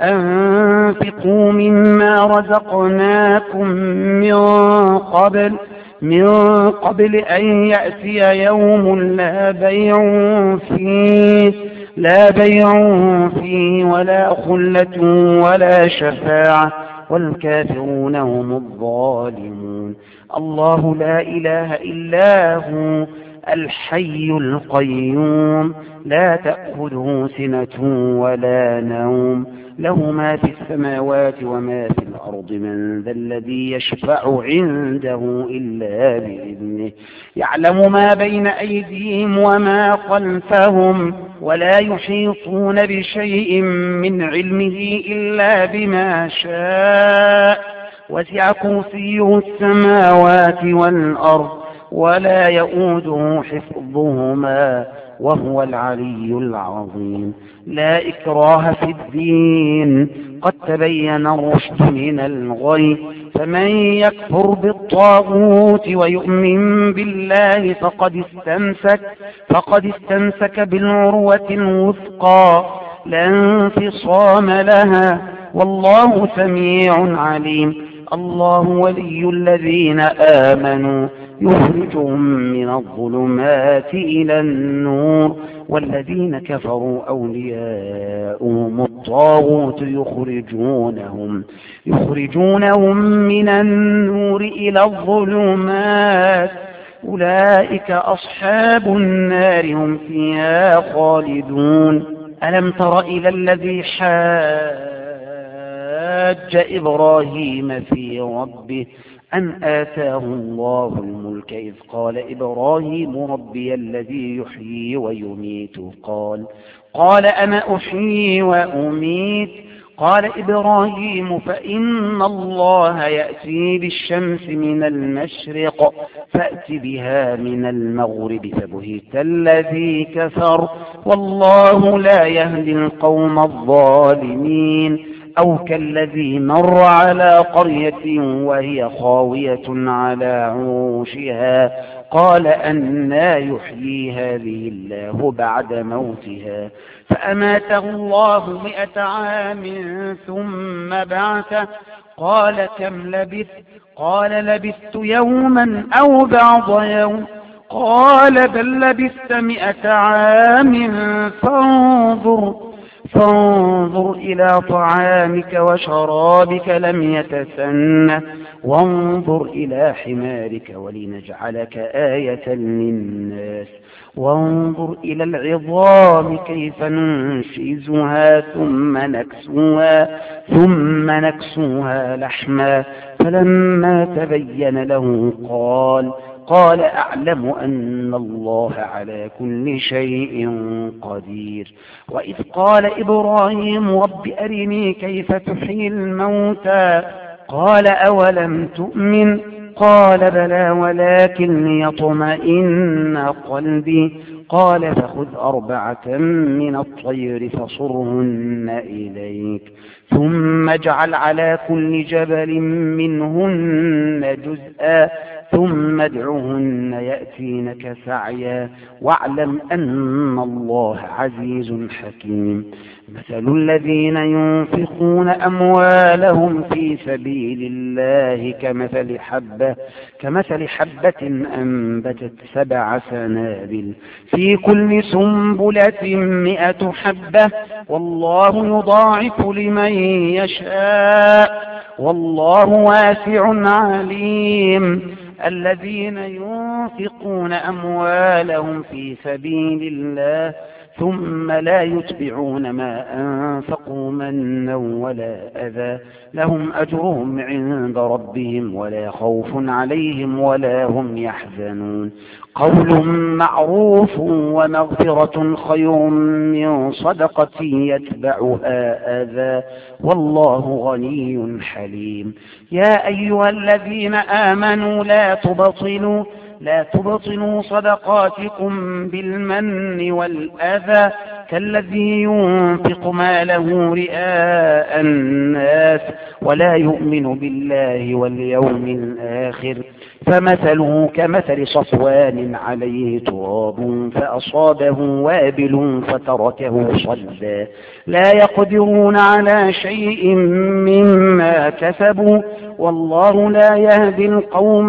أنفقوا مما رزقناكم من قبل من قبل أن يأتي يوم لا بيع فيه لا بيع فيه ولا خلة ولا شفاعة والكافرون هم الظالمون. الله لا إله إلا هو الحي القيوم لا تأخذه سنة ولا نوم له ما في السماوات وما في الأرض من ذا الذي يشفع عنده إلا بإذنه يعلم ما بين أيديهم وما خلفهم ولا يحيطون بشيء من علمه إلا بما شاء وسع كرسيه السماوات والأرض ولا يؤوده حفظهما وهو العلي العظيم. لا إكراه في الدين قد تبين الرشد من الغي فمن يكفر بالطاغوت ويؤمن بالله فقد استمسك فقد استمسك بالعروة الوثقى لا انفصام لها والله سميع عليم. الله ولي الذين آمنوا يخرجهم من الظلمات إلى النور والذين كفروا أولياؤهم الطاغوت يخرجونهم يخرجونهم من النور إلى الظلمات أولئك أصحاب النار هم فيها خالدون. ألم تر إلى الذي حاج إبراهيم في ربه أن آتاه الله الملك إذ قال إبراهيم ربي الذي يحيي ويميت قال قال أنا أحيي وأميت قال إبراهيم فإن الله يأتي بالشمس من المشرق فأت بها من المغرب فبهت الذي كفر والله لا يهدي القوم الظالمين أو كالذي مر على قرية وهي خاوية على عروشها قال أنى يحيي هذه الله بعد موتها فأماته الله مئة عام ثم بعثه قال كم لبثت قال لبثت يوما أو بعض يوم قال بل لبثت مئة عام فانظر فانظر إلى طعامك وشرابك لم يتسنه وانظر إلى حمارك ولنجعلك آية للناس وانظر إلى العظام كيف ننشزها ثم نكسوها ثم نكسوها لحما فلما تبين له قال قال أعلم أن الله على كل شيء قدير وإذ قال إبراهيم رب أرني كيف تحيي الموتى قال أولم تؤمن قال بلى ولكن ليطمئن قلبي قال فخذ أربعة من الطير فصرهن إليك ثم اجعل على كل جبل منهن جزءا ثم ادعهن يأتينك سعيا واعلم أن الله عزيز حكيم مثل الذين ينفقون أموالهم في سبيل الله كمثل حبة كمثل حبة أنبتت سبع سنابل في كل سنبلة مئة حبة والله يضاعف لمن يشاء والله واسع عليم الذين ينفقون أموالهم في سبيل الله ثم لا يتبعون ما أنفقوا منا ولا أذى لهم أجرهم عند ربهم ولا خوف عليهم ولا هم يحزنون قول معروف ومغفرة خير من صدقة يتبعها أذى والله غني حليم يا أيها الذين آمنوا لا تبطلوا لا تبطلوا صدقاتكم بالمن والأذى كالذي ينفق ماله رئاء الناس ولا يؤمن بالله واليوم الآخر فمثله كمثل صفوان عليه تراب فأصابه وابل فتركه صلدا لا يقدرون على شيء مما كسبوا والله لا يهدي القوم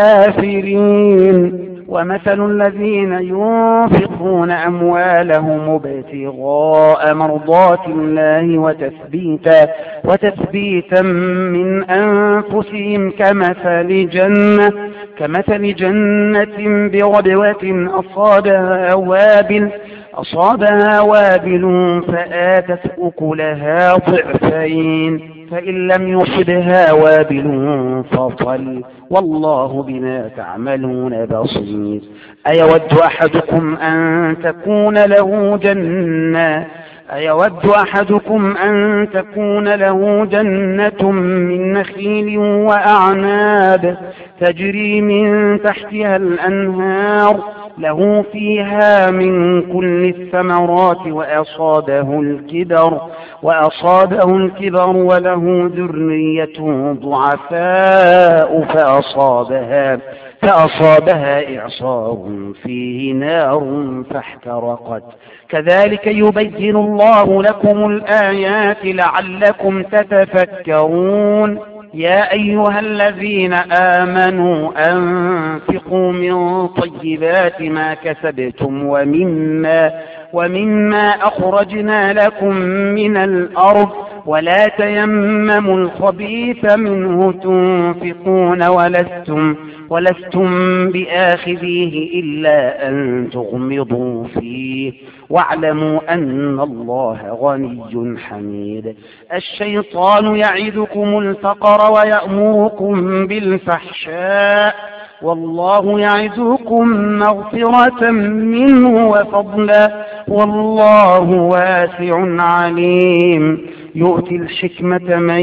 الكافرين ومثل الذين ينفقون أموالهم ابتغاء مرضات الله وتثبيتا, وتثبيتا من أنفسهم كمثل جنة, كمثل جنة بربوة أصابها وابل, أصابها وابل فآتت أكلها ضعفين فإن لم يصبها وابل فطل والله بما تعملون بصير أيود أحدكم أن تكون له جنة أيود أحدكم أن تكون له جنة من نخيل وأعناب تجري من تحتها الأنهار له فيها من كل الثمرات وأصابه الكبر وأصابه الكبر وله ذرية ضعفاء فأصابها فأصابها إعصار فيه نار فاحترقت كذلك يبين الله لكم الآيات لعلكم تتفكرون يا أيها الذين آمنوا أنفقوا من طيبات ما كسبتم ومما, ومما أخرجنا لكم من الأرض ولا تيمموا الخبيث منه تنفقون ولستم, ولستم بآخذيه إلا أن تغمضوا فيه واعلموا أن الله غني حميد. الشيطان يعدكم الفقر ويأمركم بالفحشاء والله يعدكم مغفرة منه وفضلا والله واسع عليم. يؤتي الحكمة من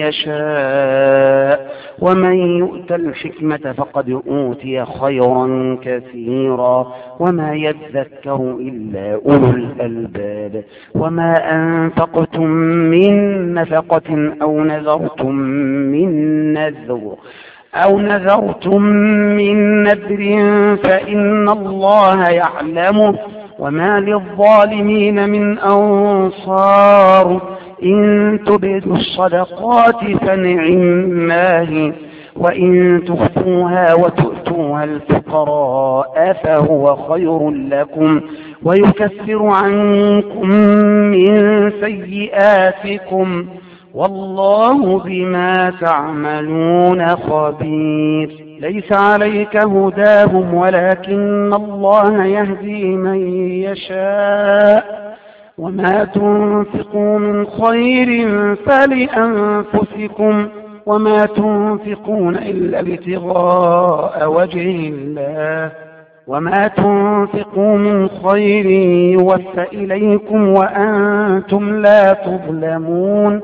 يشاء ومن يؤت الحكمة فقد أوتي خيرا كثيرا وما يذكر إلا أولو الألباب. وما أنفقتم من نفقة أو نذرتم من نذر أو نذرتم من نذر فإن الله يعلمه وما للظالمين من أنصار. إن تبدوا الصدقات فنعما هي وإن تخفوها وتؤتوها الفقراء فهو خير لكم ويكفر عنكم من سيئاتكم والله بما تعملون خبير. ليس عليك هداهم ولكن الله يهدي من يشاء وما تنفقوا من خير فلأنفسكم وما تنفقون إلا ابتغاء وجه الله وما تنفقوا من خير يوفى إليكم وأنتم لا تظلمون.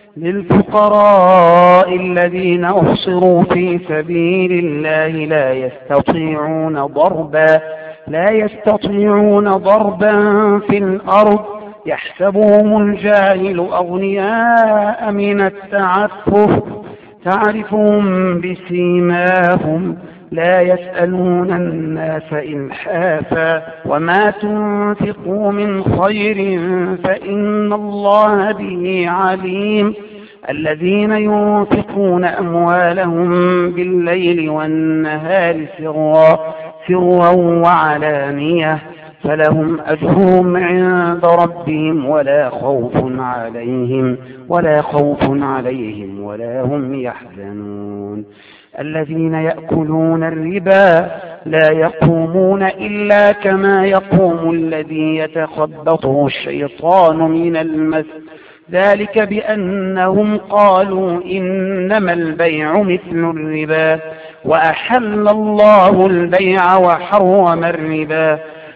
للفقراء الذين أحصروا في سبيل الله لا يستطيعون ضربا لا يستطيعون ضربا في الأرض يحسبهم الجاهل أغنياء من التعفف تعرفهم بسيماهم لا يسألون الناس إلحافا وما تنفقوا من خير فإن الله به عليم. الذين ينفقون أموالهم بالليل والنهار سرا سرا وعلانية فلهم أجرهم عند ربهم ولا خوف عليهم ولا خوف عليهم ولا هم يحزنون. الذين يأكلون الربا لا يقومون إلا كما يقوم الذي يتخبطه الشيطان من المس ذلك بأنهم قالوا إنما البيع مثل الربا وأحل الله البيع وحرم الربا.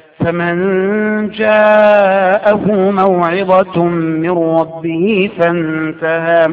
فمن جاءه موعظة من ربه فانتهى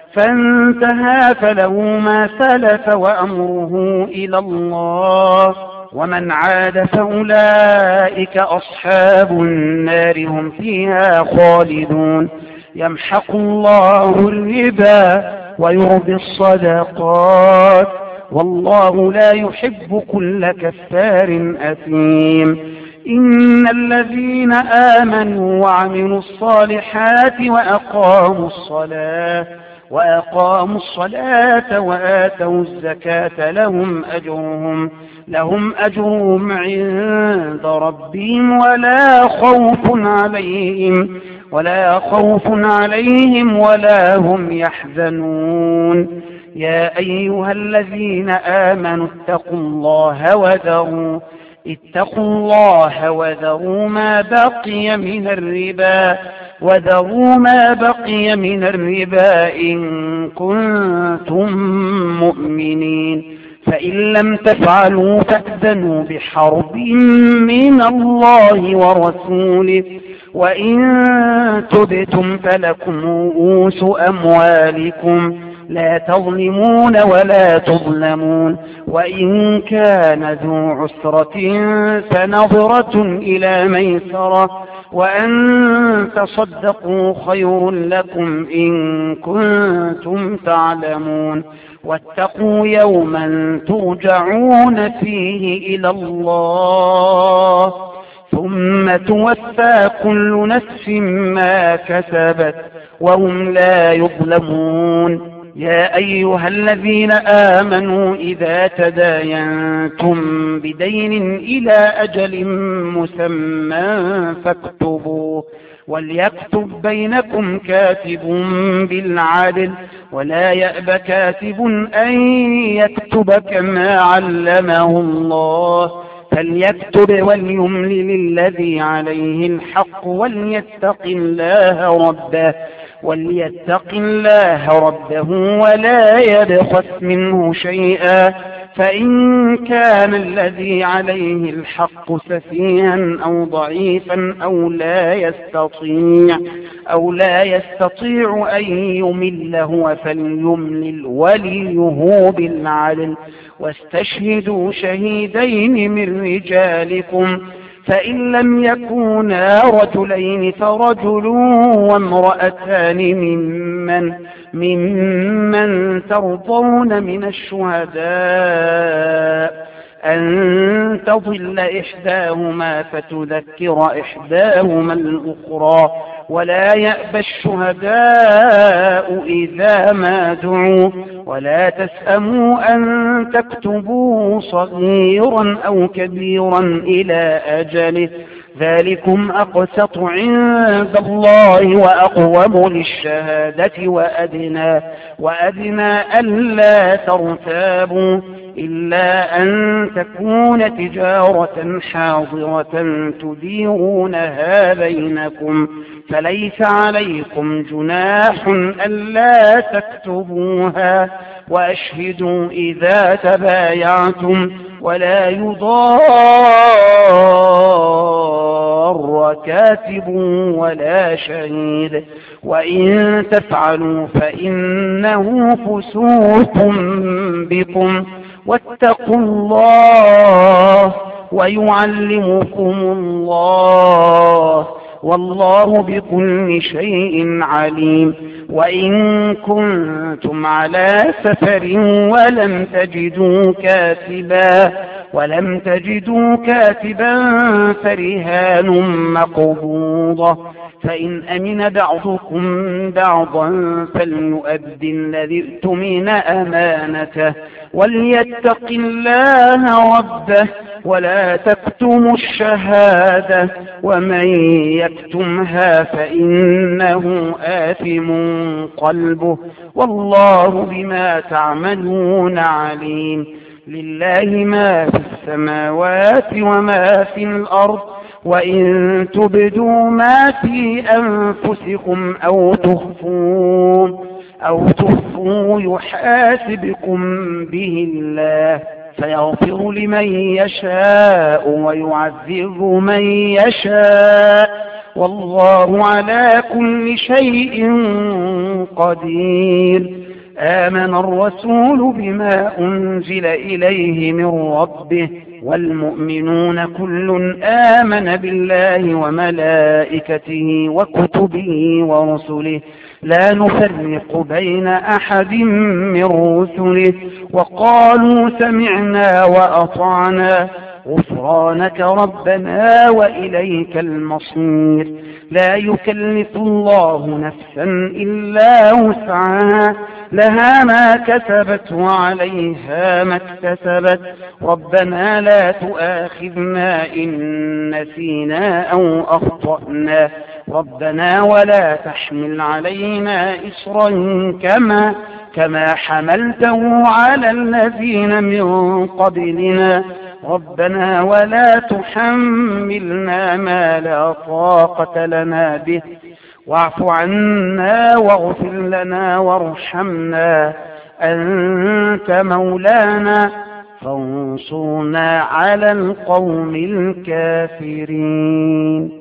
فانتهى فله ما سلف وأمره إلى الله ومن عاد فأولئك أصحاب النار هم فيها خالدون. يمحق الله الربا ويربي الصدقات والله لا يحب كل كفار أثيم. إن الذين آمنوا وعملوا الصالحات وأقاموا الصلاة وأقاموا الصلاة وآتوا الزكاة لهم أجرهم لهم أجرهم عند ربهم ولا خوف عليهم ولا خوف عليهم ولا هم يحزنون. يا أيها الذين آمنوا اتقوا الله وذروا اتقوا الله وذروا ما بقي من الربا وذروا ما بقي من الربا إن كنتم مؤمنين فإن لم تفعلوا فأذنوا بحرب من الله ورسوله وإن تبتم فلكم رؤوس أموالكم لا تظلمون ولا تظلمون. وإن كان ذو عسرة فنظرة إلى ميسرة وأن تصدقوا خير لكم إن كنتم تعلمون. واتقوا يوما ترجعون فيه إلى الله ثم توفى كل نفس ما كسبت وهم لا يظلمون. يا أيها الذين آمنوا إذا تداينتم بدين إلى أجل مسمى فاكتبوه وليكتب بينكم كاتب بالعدل ولا يأب كاتب أن يكتب كما علمه الله فليكتب وليملل الذي عليه الحق وليتق الله ربه وليتق الله ربه ولا يبخس منه شيئا فإن كان الذي عليه الحق سفيها أو ضعيفا أو لا يستطيع أو لا يستطيع أن يمل هو فليملل وليه بالعدل واستشهدوا شهيدين من رجالكم فإن لم يكونا رجلين فرجل وامرأتان ممن ممن ترضون من الشهداء أن تضل إحداهما فتذكر إحداهما الأخرى ولا يأبى الشهداء إذا ما دعوا ولا تسأموا أن تكتبوا صغيرا أو كبيرا إلى أجله ذلكم أقسط عند الله وأقوم للشهادة وأدنى, وأدنى ألا ترتابوا إلا أن تكون تجارة حاضرة تديرونها بينكم فليس عليكم جناح ألا تكتبوها وأشهدوا إذا تبايعتم ولا يضار كاتب ولا شهيد وإن تفعلوا فإنه فسوق بكم واتقوا الله ويعلمكم الله والله بكل شيء عليم وإن كنتم على سفر ولم تجدوا كاتبا ولم تجدوا كاتبا فرهان مقبوضة فإن أمن بعضكم بعضا فليؤدي الذي اؤتمن أمانته وليتق الله ربه ولا تكتموا الشهادة ومن يكتمها فإنه آثم قلبه والله بما تعملون عليم لله ما في السماوات وما في الأرض وإن تبدوا ما في أنفسكم أو تخفوه أو تخفوه يحاسبكم به الله فيغفر لمن يشاء ويعذب من يشاء والله على كل شيء قدير آمن الرسول بما أنزل إليه من ربه والمؤمنون كل آمن بالله وملائكته وكتبه ورسله لا نفرق بين أحد من رسله وقالوا سمعنا وأطعنا غفرانك ربنا وإليك المصير لا يكلف الله نفسا إلا وسعها لها ما كسبت وعليها ما اكتسبت ربنا لا تؤاخذنا إن نسينا أو أخطأنا ربنا ولا تحمل علينا إصرا كما كما حملته على الذين من قبلنا ربنا ولا تحملنا ما لا طاقة لنا به واعف عنا واغفر لنا وارحمنا أنت مولانا فانصرنا على القوم الكافرين.